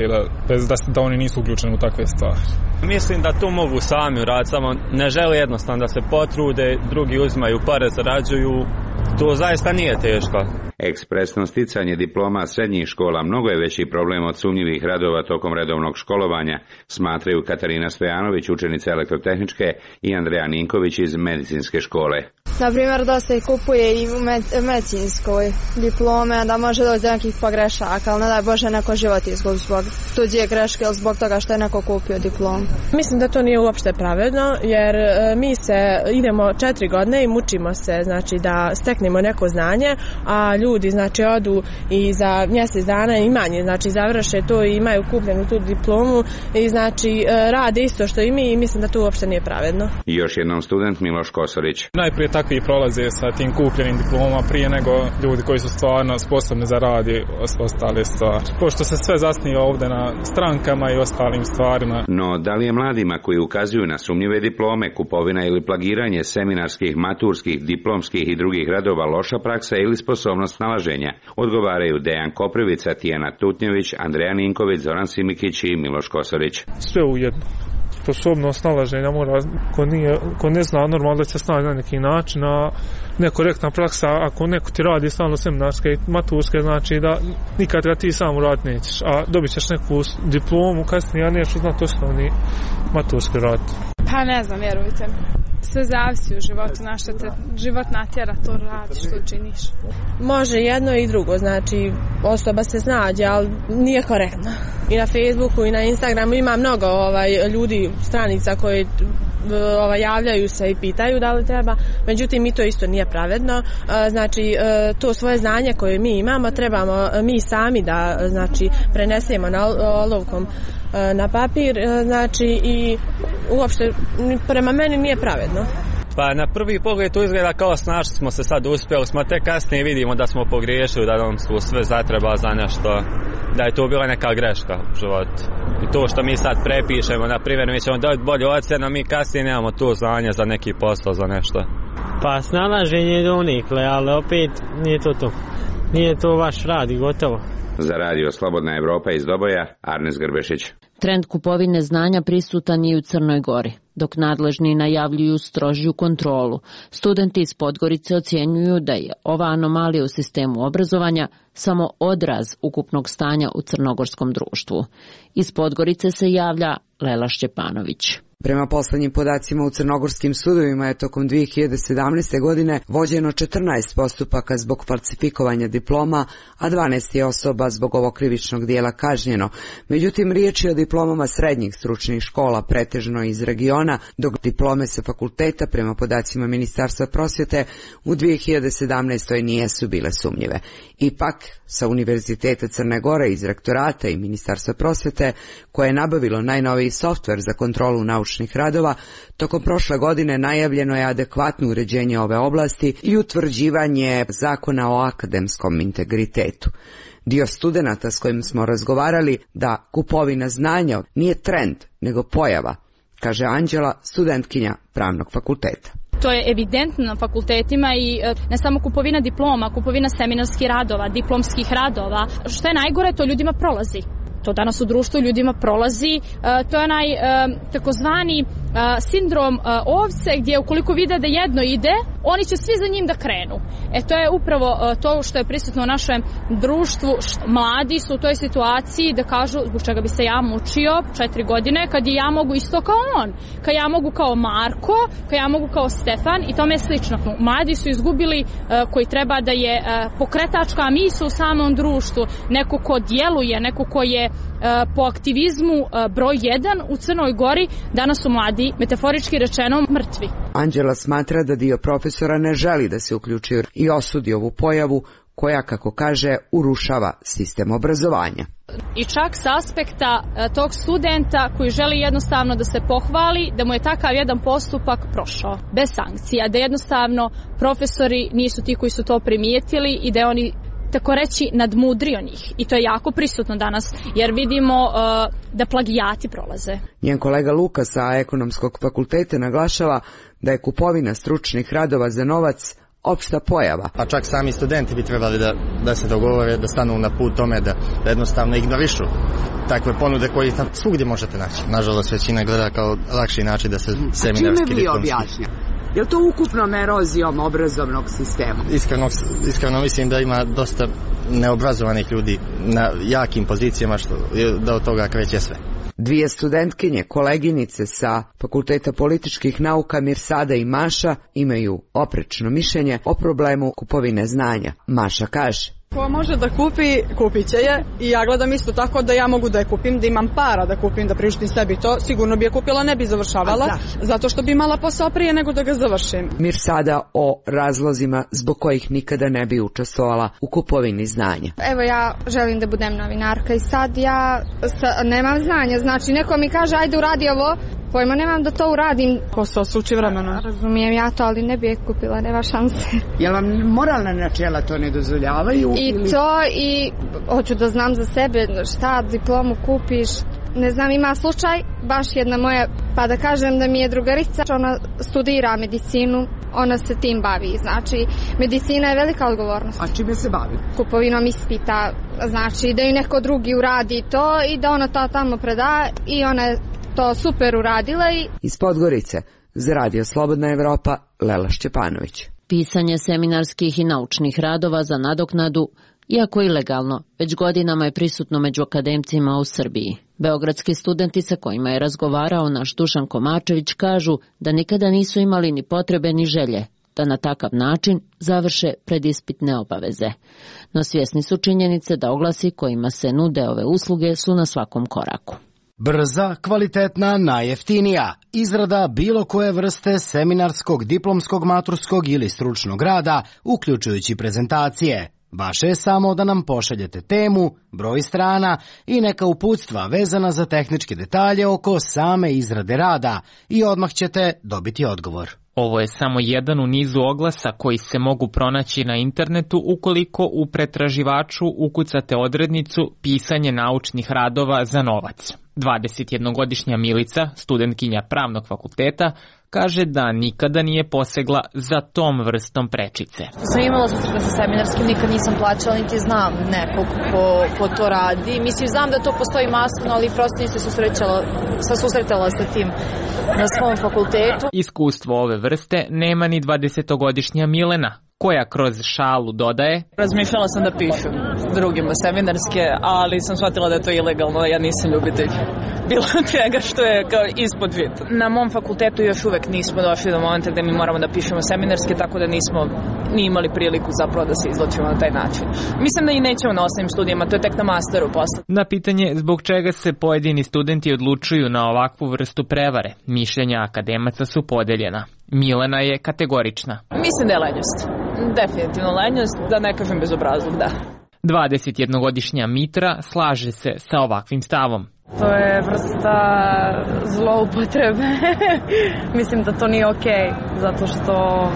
da oni nisu uključeni u takve stvari. Mislim da to mogu sami uraditi, samo ne žele jednostavno da se potrude, drugi uzimaju pare, zarađuju, to zaista nije teško. Ekspresno sticanje diploma srednjih škola mnogo je veći problem od sumnjivih radova tokom redovnog školovanja, smatraju Katarina Stojanović, učenica elektrotehničke, i Andreja Ninković iz medicinske škole. Na primjer, dosta ih kupuje i u medicinskoj diplome, da može doći do nekih pogrešaka, ali ne daj Bože neko život izgubi zbog tuđe greške ili zbog toga što je neko kupio diplom. Mislim da to nije uopšte pravedno, jer mi idemo 4 godine i mučimo se, znači da steknemo neko znanje, a ljudi znači odu i za mjesec dana i manje, znači završe to i imaju kupljenu tu diplomu i znači rade isto što i mi i mislim da to uopšte nije pravedno. I još jednom student Miloš Kosorić. Najprije takvi prolaze sa tim kupljenim diplomama prije nego ljudi koji su stvarno sposobni za rad i ostale stvari. Pošto se sve zasniva ovdje na strankama i ostalim stvarima. No, da li je mladima koji ukazuju na sumnjive diplome, kupovina ili plagiranje seminarskih, maturskih, diplomskih i drugih radova loša praksa ili sposobnost snalaženja? Odgovaraju Dejan Koprivica, Tijana Tutnjević, Andreja Ninković, Zoran Simikić i Miloš Kosorić. Sve ujedno. sposobno snalaženja mora, ko ne zna normalno da će snaći na neki način, a nekorektna praksa, ako neko ti radi stalno seminarske i maturske, znači da nikad ga ti sam uraditi nećeš, a dobit ćeš neku diplomu kasnije, a nećeš znati osnovni maturski rad. Pa ne znam, vjerujte. Sve zavisi u životu, na što te život natjera, to radiš, što činiš. Može jedno i drugo, znači osoba se snađe, ali nije korektno. I na Facebooku i na Instagramu ima mnogo ljudi, stranica koji javljaju se i pitaju da li treba, međutim i to isto nije pravedno. Znači to svoje znanje koje mi imamo trebamo mi sami da znači prenesemo na olovkom na papir, znači i uopšte prema meni nije pravedno. Pa na prvi pogled to izgleda kao snašli smo se sad uspjeli, smo tek kasnije vidimo da smo pogriješili, da nam tu sve zatreba za nešto, da je to bila neka greška u životu. I to što mi sad prepišemo, na primjer, mi ćemo dobiti bolju ocjenu, mi kasnije nemamo to znanje za neki posao, za nešto. Pa snalaženje je donikle, ali opet nije to to. Nije to vaš rad i gotovo. Za radio Slobodna Evropa iz Doboja, Arnes Grbešić. Trend kupovine znanja prisutan je i u Crnoj Gori, dok nadležni najavljuju strožiju kontrolu. Studenti iz Podgorice ocjenjuju da je ova anomalija u sistemu obrazovanja samo odraz ukupnog stanja u crnogorskom društvu. Iz Podgorice se javlja Lela Šćepanović. Prema poslednjim podacima u crnogorskim sudovima je tokom 2017. godine vođeno 14 postupaka zbog falsifikovanja diploma, a 12 je osoba zbog ovog krivičnog dijela kažnjeno. Međutim, riječ je o diplomama srednjih stručnih škola, pretežno iz regiona, dok diplome sa fakulteta, prema podacima Ministarstva prosvjete, u 2017. nijesu bile sumnjive. Ipak, sa Univerziteta Crne Gore iz rektorata i Ministarstva prosvjete, koje je nabavilo najnoviji softver za kontrolu naučnih radova, tokom prošle godine najavljeno je adekvatno uređenje ove oblasti i utvrđivanje zakona o akademskom integritetu. Dio studenata s kojim smo razgovarali da kupovina znanja nije trend, nego pojava, kaže Anđela, studentkinja pravnog fakulteta. To je evidentno na fakultetima i ne samo kupovina diploma, kupovina seminarskih radova, diplomskih radova. Što je najgore, to ljudima prolazi. To danas u društvu ljudima prolazi. To je onaj takozvani sindrom ovce, gdje ukoliko vide da jedno ide, oni će svi za njim da krenu. To je upravo to što je prisutno u našem društvu. Mladi su u toj situaciji da kažu zbog čega bi se ja mučio 4 godine kad ja mogu isto kao on, kad ja mogu kao Marko, kad ja mogu kao Stefan i tome je slično. Mladi su izgubili koji treba da je pokretačka misao u samom društvu, neko ko djeluje, neko ko je po aktivizmu broj 1 u Crnoj Gori. Danas su mladi, metaforički rečeno, mrtvi. Anđela smatra da dio profesora ne želi da se uključi i osudi ovu pojavu koja, kako kaže, urušava sistem obrazovanja. I čak s aspekta tog studenta koji želi jednostavno da se pohvali da mu je takav jedan postupak prošao bez sankcija, da jednostavno profesori nisu ti koji su to primijetili i da je oni tako reći nadmudrio njih. I to je jako prisutno danas jer vidimo da plagijati prolaze. Njen kolega Luka sa Ekonomskog fakulteta naglašava da je kupovina stručnih radova za novac opšta pojava. Pa čak sami studenti bi trebali da se dogovore, da stanu na put tome, da jednostavno ignorišu takve ponude koje svugdje možete naći. Nažalost, većina gleda kao lakši način da se seminarski diplomski. Čime vi objašnjate? Je li to ukupnom erozijom obrazovnog sistema? Iskreno mislim da ima dosta neobrazovanih ljudi na jakim pozicijama da od toga kreće sve. Dvije studentkinje, koleginice sa Fakulteta političkih nauka Mirsada i Maša imaju oprečno mišljenje o problemu kupovine znanja. Maša kaže: ko može da kupi, kupit će je i ja gledam isto tako da ja mogu da je kupim, da imam para da kupim, da priuštim sebi to, sigurno bi je kupila, ne bi završavala, zato što bi imala posao prije nego da ga završim. Mirsada o razlozima zbog kojih nikada ne bi učestvovala u kupovini znanja. Evo ja želim da budem novinarka i sad ja nemam znanja, znači neko mi kaže ajde uradi ovo, pojma nemam da to uradim. Posao se uči vremenom. Razumijem ja to, ali ne bi je kupila, nema šanse. Jel vam moralna načela to ne dozvoljavaju? I to i hoću da znam za sebe šta diplomu kupiš. Ne znam, ima slučaj, baš jedna moja, pa da kažem da mi je drugarica, ona studira medicinu, ona se tim bavi, znači medicina je velika odgovornost. A čime se bavi? Kupovinom ispita, znači da ju neko drugi uradi to i da ona to tamo preda i ona je to super uradila. Iz Podgorice, za Radio Slobodna Evropa, Lela Šćepanović. Pisanje seminarskih i naučnih radova za nadoknadu, iako ilegalno, već godinama je prisutno među akademcima u Srbiji. Beogradski studenti sa kojima je razgovarao naš Dušan Komarčević kažu da nikada nisu imali ni potrebe ni želje da na takav način završe predispitne obaveze. No svjesni su činjenice da oglasi kojima se nude ove usluge su na svakom koraku. Brza, kvalitetna, najjeftinija. Izrada bilo koje vrste seminarskog, diplomskog, maturskog ili stručnog rada, uključujući prezentacije. Vaše je samo da nam pošaljete temu, broj strana i neka uputstva vezana za tehničke detalje oko same izrade rada i odmah ćete dobiti odgovor. Ovo je samo jedan u nizu oglasa koji se mogu pronaći na internetu ukoliko u pretraživaču ukucate odrednicu pisanje naučnih radova za novac. 21-godišnja Milica, studentkinja pravnog fakulteta, kaže da nikada nije posegla za tom vrstom prečice. Sam imala susret sa seminarskim, nikad nisam plaćala, niti znam nekog ko to radi. Mislim, znam da to postoji masovno, ali prosto nisam susretala sa tim na svom fakultetu. Iskustvo ove vrste nema ni 20-godišnja Milena, koja kroz šalu dodaje: Razmišljala sam da pišem drugima seminarske, ali sam shvatila da je to ilegalno, ja nisam ljubitelj bilo čega što je kao ispod žita. Na mom fakultetu još uvek nismo došli do momenta gde mi moramo da pišemo seminarske, tako da nismo ni imali priliku zapravo da se izločimo na taj način. Mislim da i nećemo na osnovnim studijama, to je tek na masteru posle. Na pitanje zbog čega se pojedini studenti odlučuju na ovakvu vrstu prevare, mišljenja akademaca su podeljena. Milena je kategorična. Mislim da je lenjost. Definitivno lenjost, da ne kažem bezobrazluk, da. 21-godišnja Mitra slaže se sa ovakvim stavom. To je vrsta zloupotrebe. Mislim da to nije okej, zato što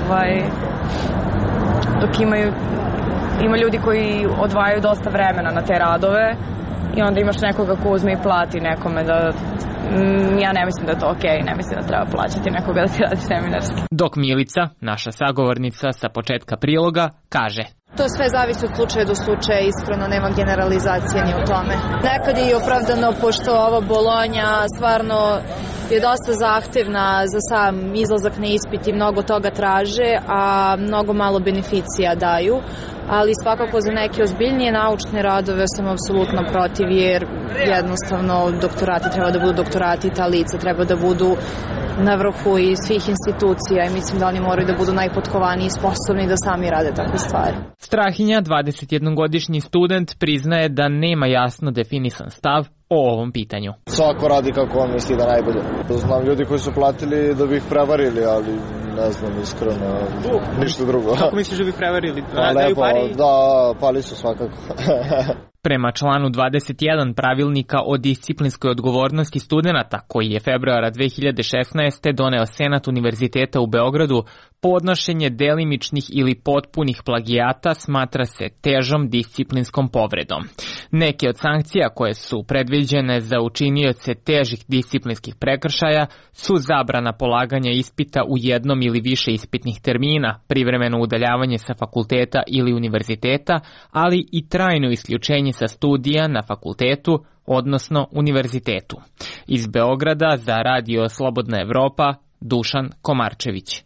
dok ima ljudi koji odvajaju dosta vremena na te radove i onda imaš nekoga ko uzme i plati nekome da... Ja ne mislim da je to okej, ne mislim da treba plaćati nekoga da ti radi seminarski. Dok Milica, naša sagovornica sa početka priloga, kaže: To sve zavisi od slučaja do slučaja, iskreno nema generalizacije ni u tome. Nekad je i opravdano, pošto ova Bolonja stvarno je dosta zahtevna za sam izlazak na ispit i mnogo toga traže, a mnogo malo beneficija daju, ali svakako za neke ozbiljnije naučne radove sam apsolutno protiv, jer jednostavno doktorati treba da budu doktorati, ta lica treba da budu na vrhu i svih institucija i mislim da oni moraju da budu najpotkovaniji i sposobni da sami rade takve stvari. Strahinja, 21-godišnji student, priznaje da nema jasno definisan stav o ovom pitanju. Svako radi kako on misli da najbolje. Znam ljudi koji su platili da bi ih prevarili, ali ne znam iskreno ništa drugo. Kako misliš da bi ih prevarili? Da, pali su svakako. Prema članu 21 pravilnika o disciplinskoj odgovornosti studenata, koji je februara 2016. doneo Senat Univerziteta u Beogradu, podnošenje delimičnih ili potpunih plagijata smatra se težom disciplinskom povredom. Neke od sankcija koje su predviđene za učinioce težih disciplinskih prekršaja su zabrana polaganja ispita u jednom ili više ispitnih termina, privremeno udaljavanje sa fakulteta ili univerziteta, ali i trajno isključenje sa studija na fakultetu, odnosno univerzitetu. Iz Beograda za Radio Slobodna Evropa, Dušan Komarčević.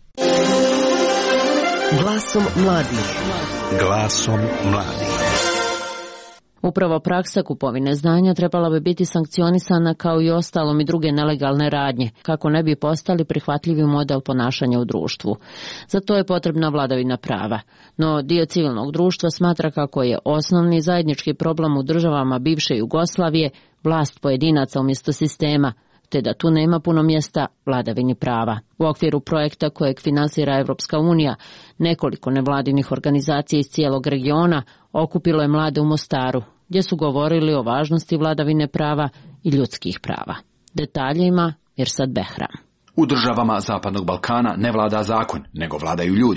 Glasom mladih. Glasom mladih. Upravo praksa kupovine znanja trebala bi biti sankcionisana kao i ostalom i druge nelegalne radnje, kako ne bi postali prihvatljivi model ponašanja u društvu. Za to je potrebna vladavina prava. No dio civilnog društva smatra kako je osnovni zajednički problem u državama bivše Jugoslavije vlast pojedinaca umjesto sistema, te da tu nema puno mjesta vladavini prava. U okviru projekta kojeg finansira Evropska unija, nekoliko nevladinih organizacija iz cijelog regiona okupilo je mlade u Mostaru, gdje su govorili o važnosti vladavine prava i ljudskih prava. Detalje ima Mirsad Behram. U državama Zapadnog Balkana ne vlada zakon, nego vladaju ljudi.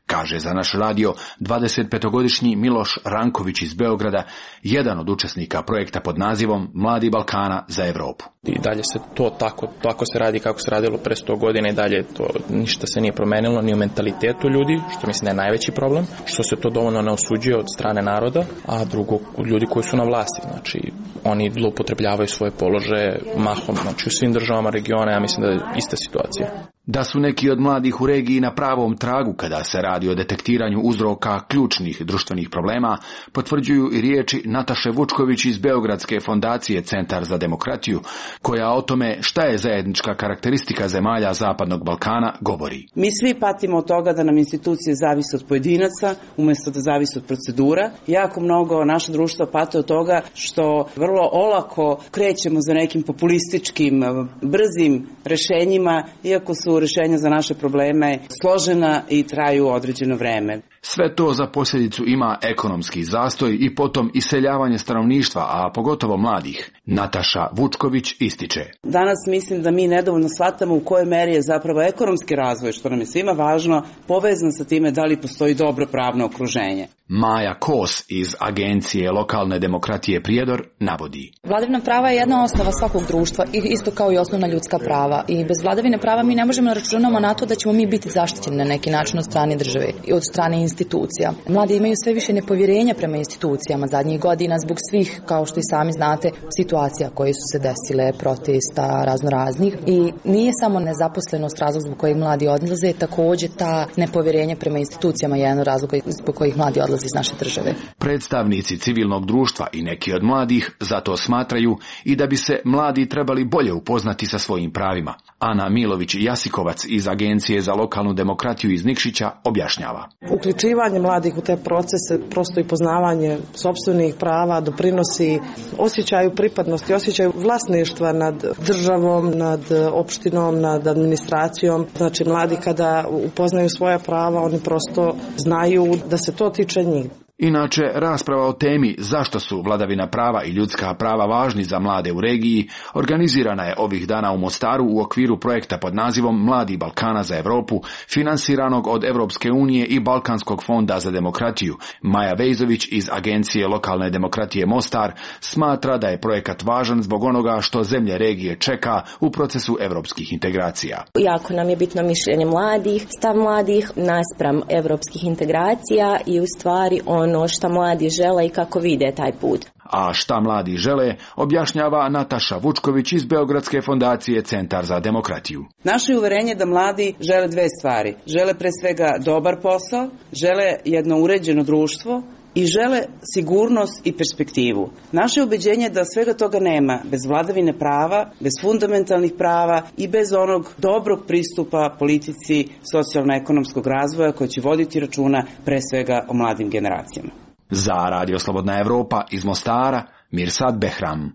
kaže za naš radio 25-godišnji Miloš Ranković iz Beograda, jedan od učesnika projekta pod nazivom Mladi Balkana za Evropu. I dalje se to tako se radi kako se radilo pre 100 godina i dalje to ništa se nije promenilo ni u mentalitetu ljudi, što mislim da je najveći problem, što se to dovoljno ne osuđuje od strane naroda, a drugo ljudi koji su na vlasti, znači oni zloupotrebljavaju svoje položaje mahom, znači u svim državama regiona, ja mislim da je ista situacija. Da su neki od mladih u regiji na pravom tragu kada se radi o detektiranju uzroka ključnih društvenih problema, potvrđuju i riječi Nataše Vučković iz Beogradske fondacije Centar za demokratiju, koja o tome šta je zajednička karakteristika zemalja Zapadnog Balkana govori. Mi svi patimo od toga da nam institucije zavise od pojedinaca, umjesto da zavise od procedura. Jako mnogo naše društvo pate od toga što vrlo olako krećemo za nekim populističkim, brzim rešenjima, iako su rješenja za naše probleme složena i traju određeno vreme. Sve to za posljedicu ima ekonomski zastoj i potom iseljavanje stanovništva, a pogotovo mladih. Nataša Vučković ističe. Danas mislim da mi nedovoljno shvatamo u kojoj meri je zapravo ekonomski razvoj, što nam je svima važno, povezan sa time da li postoji dobro pravno okruženje. Maja Kos iz Agencije lokalne demokratije Prijedor navodi. Vladavina prava je jedna osnova svakog društva, isto kao i osnovna ljudska prava. I bez vladavine prava mi ne možemo da računamo na to da ćemo mi biti zaštićeni na neki način od strane države i od strane institucija. Mladi imaju sve više nepovjerenja prema institucijama zadnjih godina zbog svih, kao što i sami znate, situacija koje su se desile, protesta raznoraznih. I nije samo nezaposlenost razlog zbog kojih mladi odlaze, također ta nepovjerenje prema institucijama je jedan razlog zbog kojih mladi odlaze iz naše države. Predstavnici civilnog društva i neki od mladih zato smatraju i da bi se mladi trebali bolje upoznati sa svojim pravima. Ana Milović-Jasikovac iz Agencije za lokalnu demokratiju iz Nikšića objašnjava. Uključivanje mladih u te procese, prosto i poznavanje sopstvenih prava doprinosi osjećaju pripadnosti, osjećaju vlasništva nad državom, nad opštinom, nad administracijom. Znači mladi kada upoznaju svoja prava, oni prosto znaju da se to tiče njih. Inače, rasprava o temi zašto su vladavina prava i ljudska prava važni za mlade u regiji organizirana je ovih dana u Mostaru u okviru projekta pod nazivom Mladi Balkana za Evropu, finansiranog od Evropske unije i Balkanskog fonda za demokratiju. Maja Vejzović iz Agencije lokalne demokratije Mostar smatra da je projekat važan zbog onoga što zemlje regije čeka u procesu evropskih integracija. Jako nam je bitno mišljenje mladih, stav mladih naspram evropskih integracija i u stvari ono šta mladi žele i kako vide taj put. A šta mladi žele, objašnjava Nataša Vučković iz Beogradske fondacije Centar za demokratiju. Naše uverenje da mladi žele dve stvari. Žele pre svega dobar posao, žele jedno uređeno društvo i žele sigurnost i perspektivu. Naše ubeđenje je da svega toga nema bez vladavine prava, bez fundamentalnih prava i bez onog dobrog pristupa politici socijalno-ekonomskog razvoja koji će voditi računa pre svega o mladim generacijama. Za Radio Slobodna Evropa iz Mostara, Mirsad Behram.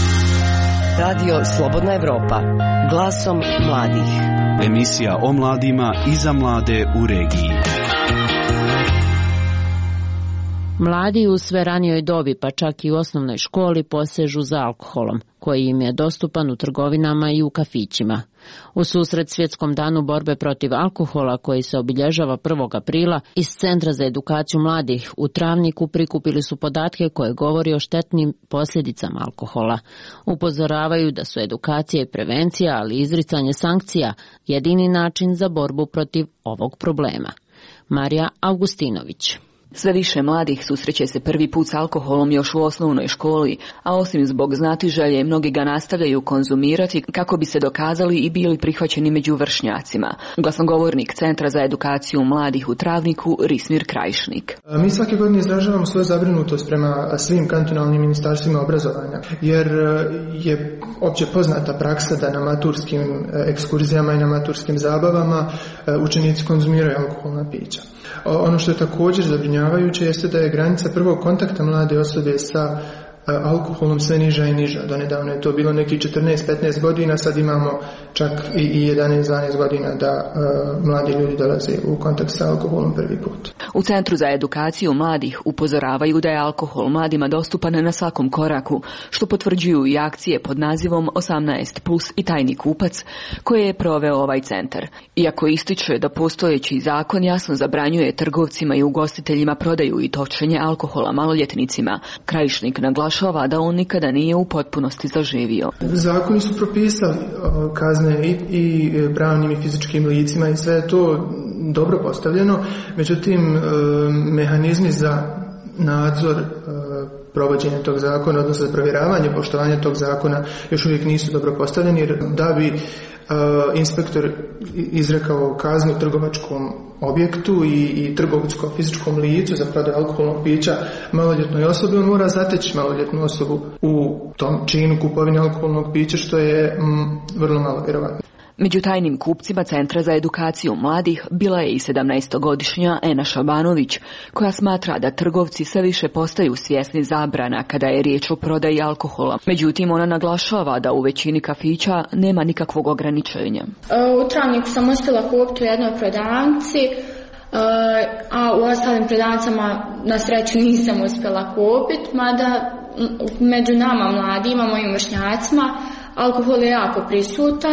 Radio Slobodna Evropa, glasom mladih. Emisija o mladima i za mlade u regiji. Mladi u sve ranijoj dobi, pa čak i u osnovnoj školi, posežu za alkoholom, koji im je dostupan u trgovinama i u kafićima. U susret Svjetskom danu borbe protiv alkohola, koji se obilježava 1. aprila, iz Centra za edukaciju mladih u Travniku prikupili su podatke koje govori o štetnim posljedicama alkohola. Upozoravaju da su edukacija i prevencija, ali i izricanje sankcija jedini način za borbu protiv ovog problema. Marija Augustinović. Sve više mladih susreće se prvi put s alkoholom još u osnovnoj školi, a osim zbog znatiželje, mnogi ga nastavljaju konzumirati kako bi se dokazali i bili prihvaćeni među vršnjacima. Glasnogovornik Centra za edukaciju mladih u Travniku, Rismir Krajišnik. Mi svake godine izražavamo svoju zabrinutost prema svim kantonalnim ministarstvima obrazovanja, jer je opće poznata praksa da na maturskim ekskurzijama i na maturskim zabavama učenici konzumiraju alkoholna pića. Ono što je također zabrinjavajuće jeste da je granica prvog kontakta mlade osobe sa alkoholom sve niža i niža. Donedavno je to bilo neki 14-15 godina, sad imamo čak i 11-12 godina da mladi ljudi dolaze u kontakt sa alkoholom prvi put. U Centru za edukaciju mladih upozoravaju da je alkohol mladima dostupan na svakom koraku, što potvrđuju i akcije pod nazivom 18+ i tajni kupac koje je proveo ovaj centar. Iako ističe da postojeći zakon jasno zabranjuje trgovcima i ugostiteljima prodaju i točenje alkohola maloljetnicima, Krajišnik naglašava da on nikada nije u potpunosti zaživio. Zakoni su propisali kazne i pravnim i fizičkim licima i sve je to dobro postavljeno, međutim mehanizmi za nadzor provođenja tog zakona, odnosno za provjeravanje poštovanja tog zakona još uvijek nisu dobro postavljeni, jer da bi inspektor izrekao kaznu trgovačkom objektu i trgovskom fizičkom licu za prodaju alkoholnog pića maloljetnoj osobi, on mora zateći maloljetnu osobu u tom činu kupovine alkoholnog pića, što je vrlo malo vjerovatno. Među tajnim kupcima Centra za edukaciju mladih bila je i 17-godišnja Ena Šabanović, koja smatra da trgovci sve više postaju svjesni zabrana kada je riječ o prodaji alkohola. Međutim, ona naglašava da u većini kafića nema nikakvog ograničenja. U Travniku sam uspjela kupiti u jednoj prodavnici, a u ostalim prodavnicama na sreću nisam uspjela kupiti, mada među nama mladima, mojim vršnjacima, alkohol je jako prisutan.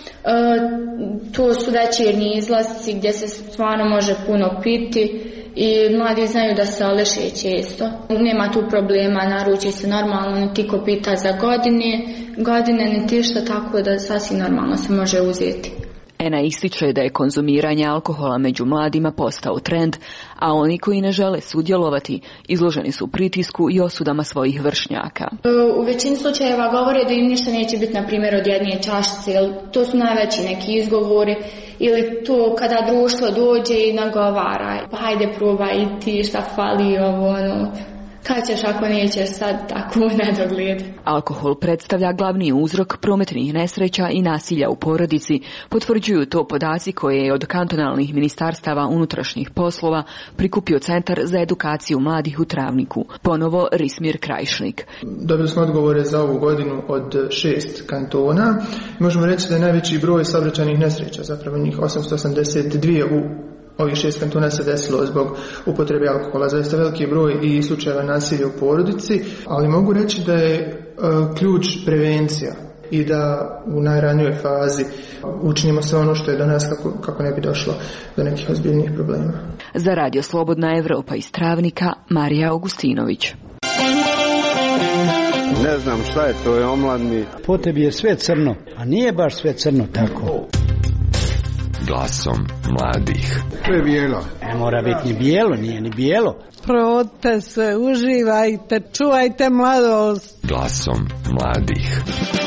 To su večernji izlasci gdje se stvarno može puno piti i mladi znaju da se aleše često. Nema tu problema, naruči se normalno, niti ko pita za godine niti što, tako da sasvim normalno se može uzeti. Ena ističe da je konzumiranje alkohola među mladima postao trend, a oni koji ne žele sudjelovati izloženi su pritisku i osudama svojih vršnjaka. U većini slučajeva govore da im ništa neće biti, na primjer, od jedne čašice, jer to su najveći neki izgovori, ili to kada društvo dođe i nagovara, pa hajde probaj i ti šta fali, kad ćeš ako nećeš sad tako nedogled. Alkohol predstavlja glavni uzrok prometnih nesreća i nasilja u porodici, potvrđuju to podaci koje je od kantonalnih ministarstava unutrašnjih poslova prikupio Centar za edukaciju mladih u Travniku. Ponovo Rismir Krajišnik. Dobili smo odgovore za ovu godinu od 6 kantona. Možemo reći da je najveći broj saobraćajnih nesreća, zapravo njih 882 u ovih 6 kantona se desilo zbog upotrebe alkohola. Zaista veliki broj i slučajeva nasilja u porodici, ali mogu reći da je ključ prevencija i da u najranijoj fazi učinimo sve ono što je do nas kako ne bi došlo do nekih ozbiljnih problema. Za Radio Slobodna Evropa iz Travnika, Marija Augustinović. Ne znam šta je, to je omladni. Po tebi je sve crno, a nije baš sve crno tako. Glasom mladih. To je bijelo. Ne mora biti ni bijelo, nije ni bijelo. Provodite se, uživajte, čuvajte mladost. Glasom mladih.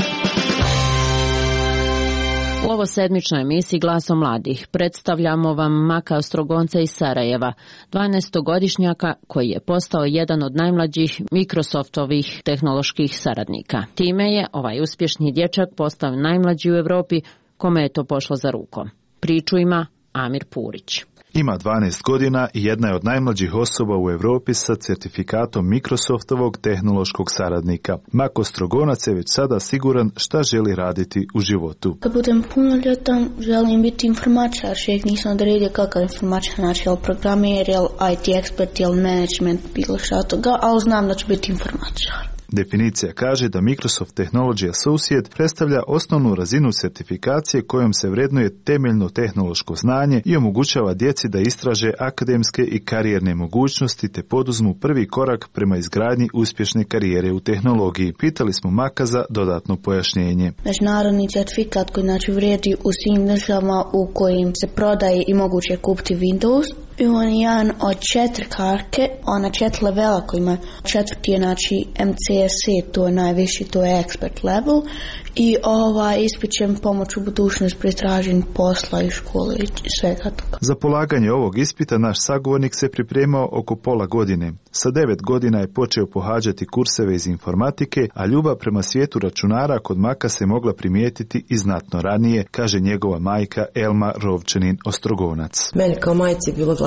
U ovo sedmičnoj emisiji Glasom mladih predstavljamo vam Maka Ostrogonca iz Sarajeva, 12-godišnjaka koji je postao jedan od najmlađih Microsoftovih tehnoloških saradnika. Time je ovaj uspješni dječak postao najmlađi u Europi kome je to pošlo za rukom. Priču ima Amir Purić. Ima 12 godina i jedna je od najmlađih osoba u Europi sa certifikatom Microsoftovog tehnološkog saradnika. Mako Ostrogonac je već sada siguran šta želi raditi u životu. Kad budem punoljetan, želim biti informačar. Još nisam odredio kakav informačar, znači jel programer, jel IT ekspert, jel management, bilo šta toga, ali znam da ću biti informačar. Definicija kaže da Microsoft Technology Associate predstavlja osnovnu razinu certifikacije kojom se vrednuje temeljno tehnološko znanje i omogućava djeci da istraže akademske i karijerne mogućnosti te poduzmu prvi korak prema izgradnji uspješne karijere u tehnologiji. Pitali smo Maka za dodatno pojašnjenje. Međunarodni certifikat koji znači vrijedi u svim državama u kojim se prodaje i moguće kupiti Windows. I on je jedan od 4 karke, ona 4 levela koji ima. 4. je znači MCSE, to je najviši, to je expert level i ispit će pomoć u budućnosti pri traženju posla i škole i svega toga. Za polaganje ovog ispita naš sagovornik se pripremao oko pola godine. Sa 9 godina je počeo pohađati kurseve iz informatike, a ljubav prema svijetu računara kod Maka se mogla primijetiti i znatno ranije, kaže njegova majka Elma Rovčanin Ostrogonac. Meni kao majci je bilo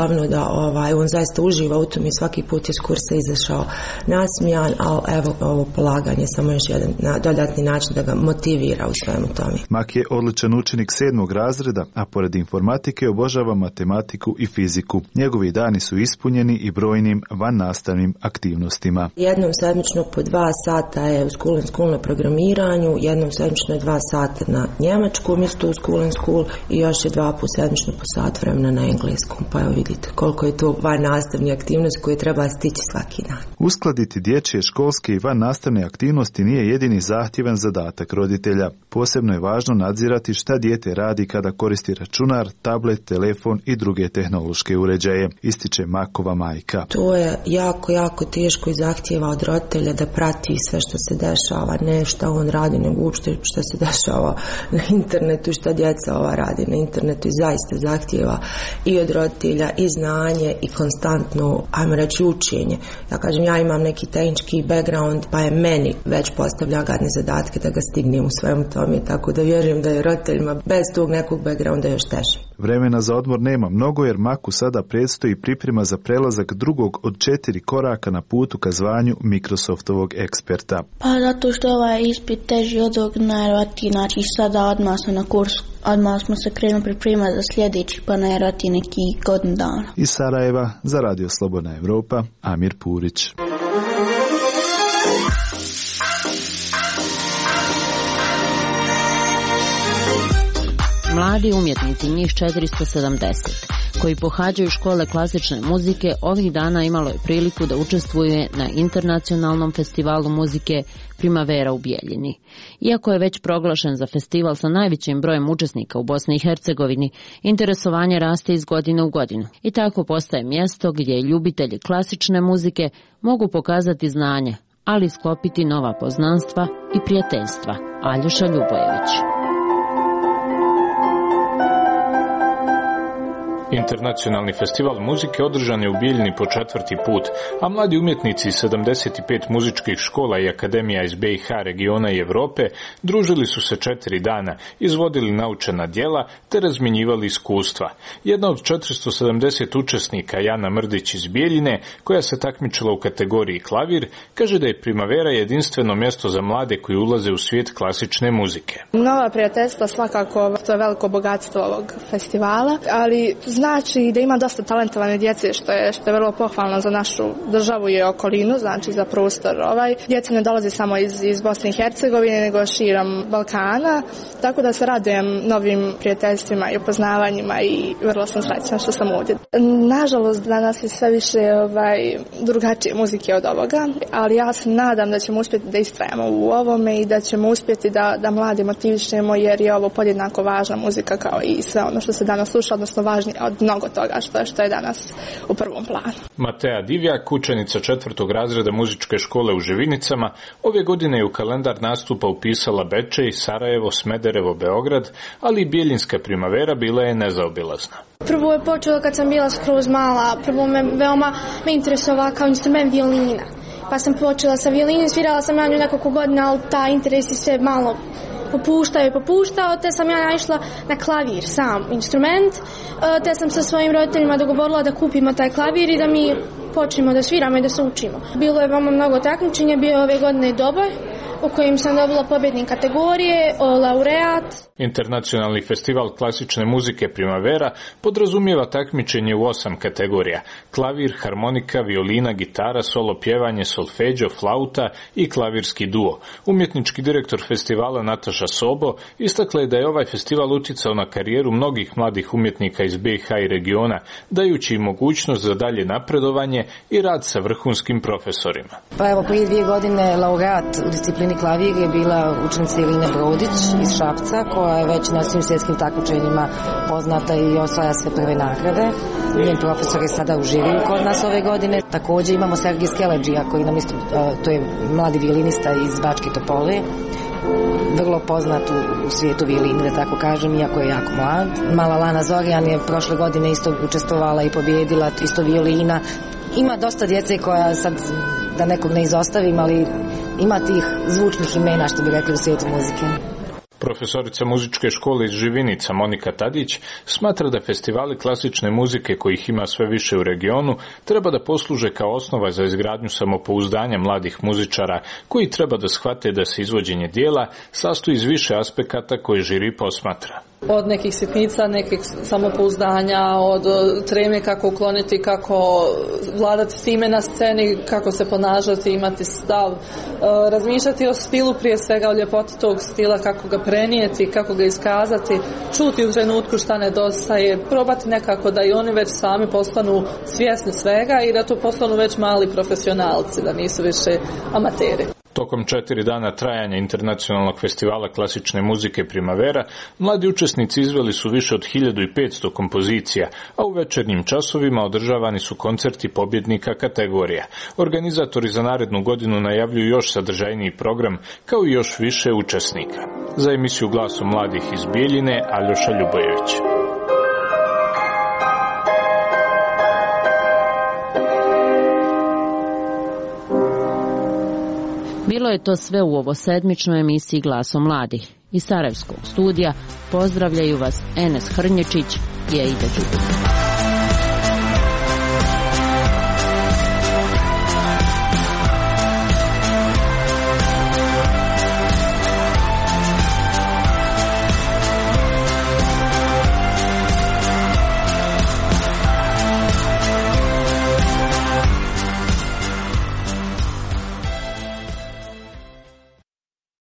slavno da on zaista uživa u tom i svaki put iz kursa izašao nasmijan, ali evo ovo polaganje samo još jedan dodatni način da ga motivira u svemu tome. Mak je odličan učenik 7. razreda, a pored informatike obožava matematiku i fiziku. Njegovi dani su ispunjeni i brojnim vannastavnim aktivnostima. Jednom sedmično po 2 sata je u school na programiranju, jednom sedmično 2 sata na njemačkom isto u school i još je 2 puta sedmično po sat vremena na engleskom. Pa evo vidite koliko je to vannastavne aktivnosti koje treba stići svaki dan. Uskladiti dječje, školske i vannastavne aktivnosti nije jedini zahtjevan zadatak roditelja. Posebno je važno nadzirati šta dijete radi kada koristi računar, tablet, telefon i druge tehnološke uređaje, ističe Makova majka. To je jako teško i zahtjeva od roditelja da prati sve što se dešava, ne šta on radi, nego uopšte što se dešava na internetu, šta djeca radi na internetu, i zaista zahtjeva i od roditelja i znanje i konstantno, ajmo reći, učenje. Ja kažem, ja imam neki tehnički background, pa je meni već postavlja gadne zadatke da ga stignem u svemu tome, tako da vjerujem da je roditeljima bez tog nekog backgrounda još teže. Vremena za odmor nema mnogo jer Maku sada predstoji priprema za prelazak drugog od 4 koraka na putu ka zvanju Microsoftovog eksperta. Pa zato što je ovaj ispit teži od ovog najvjerojatnije, znači sada odmah smo na kursu, odmah smo se krenuli pripremati za sljedeći, pa najvjerojatnije neki godinu dana. Iz Sarajeva za Radio Slobodna Evropa, Amir Purić. Mladi umjetnici, njih 470, koji pohađaju škole klasične muzike, ovih dana imalo je priliku da učestvuje na internacionalnom festivalu muzike Primavera u Bijeljini. Iako je već proglašen za festival sa najvećim brojem učesnika u Bosni i Hercegovini, interesovanje raste iz godine u godinu. I tako postaje mjesto gdje ljubitelji klasične muzike mogu pokazati znanje, ali sklopiti nova poznanstva i prijateljstva. Aljoša Ljubojević. Internacionalni festival muzike održan je u Bijeljini po 4. put, a mladi umjetnici iz 75 muzičkih škola i akademija iz BiH, regiona i Europe družili su se 4 dana, izvodili naučena djela te razmjenjivali iskustva. Jedna od 470 učesnika, Jana Mrdić iz Bijeljine, koja se takmičila u kategoriji klavir, kaže da je Primavera jedinstveno mjesto za mlade koji ulaze u svijet klasične muzike. Nova prijateljstva svakako, to je veliko bogatstvo ovog festivala, ali znači da ima dosta talentovane djece, što je vrlo pohvalno za našu državu i okolinu, znači za prostor. Djeca ne dolaze samo iz Bosne i Hercegovine, nego širom Balkana, tako da se radujem novim prijateljstvima i upoznavanjima i vrlo sam srećna što sam ovdje. Nažalost, danas je sve više drugačije muzike od ovoga, ali ja se nadam da ćemo uspjeti da istrajemo u ovome i da ćemo uspjeti da mlade motivišemo, jer je ovo podjednako važna muzika kao i sve ono što se danas sluša, odnosno važnije od mnogo toga što je danas u prvom planu. Matea Divjak, učenica 4. razreda muzičke škole u Živinicama, ove godine je u kalendar nastupa upisala Bečej, Sarajevo, Smederevo, Beograd, ali i Bijeljinska Primavera bila je nezaobilazna. Prvo je počelo kad sam bila skroz mala, prvo veoma me interesovala kao instrument violina. Pa sam počela sa violinom, svirala sam ja nju nekoliko godina, ali ta interes se malo popuštao, te sam ja naišla na klavir, sam instrument, te sam sa svojim roditeljima dogovorila da kupimo taj klavir i da mi počnemo da sviramo i da se učimo. Bilo je veoma mnogo takmičenja, bio je ove godine Doboj, u kojim sam dobila pobjednik kategorije, laureat. Internacionalni festival klasične muzike Primavera podrazumijeva takmičenje u 8 kategorija: klavir, harmonika, violina, gitara, solo pjevanje, solfeđo, flauta i klavirski duo. Umjetnički direktor festivala Nataša Sobo istakla je da je ovaj festival utjecao na karijeru mnogih mladih umjetnika iz BiH i regiona, dajući im mogućnost za dalje napredovanje i rad sa vrhunskim profesorima. Pa evo, prije 2 godine laureat u disciplini klavir je bila učenica Irina Brodić iz Šapca, koja je već na svim svjetskim takmičenjima poznata i osvaja sve prve nagrade. Njen profesor je sada uživio kod nas ove godine. Također imamo Sergij Skeleđija, koji nam isto, to je mladi violinista iz Bačke Topole, vrlo poznat u svijetu violini, da tako kažem, iako je jako mlad. Mala Lana Zorjan je prošle godine isto učestvovala i pobjedila, isto violina. Ima dosta djece koja sad, da nekog ne izostavim, ali ima tih zvučnih imena, što bi rekli, u svijetu muzike. Profesorica muzičke škole iz Živinica Monika Tadić smatra da festivali klasične muzike, kojih ima sve više u regionu, treba da posluže kao osnova za izgradnju samopouzdanja mladih muzičara, koji treba da shvate da se izvođenje dijela sastoji iz više aspekata koje žiri posmatra. Od nekih sitnica, nekih samopouzdanja, od treme kako ukloniti, kako vladati s time na sceni, kako se ponašati, imati stav, razmišljati o stilu, prije svega o ljepoti tog stila, kako ga prenijeti, kako ga iskazati, čuti u trenutku šta nedostaje, probati nekako da i oni već sami postanu svjesni svega i da to postanu već mali profesionalci, da nisu više amateri. Tokom 4 dana trajanja internacionalnog festivala klasične muzike Primavera, mladi učesnici izveli su više od 1500 kompozicija, a u večernjim časovima održavani su koncerti pobjednika kategorija. Organizatori za narednu godinu najavljuju još sadržajniji program, kao i još više učesnika. Za emisiju Glasom mladih iz Bijeljine, Aljoša Ljubojević. Bilo je to sve u ovosedmičnoj emisiji Glasom mladih. Iz Sarajevskog studija pozdravljaju vas Enes Hrnječić i Aida Đubić.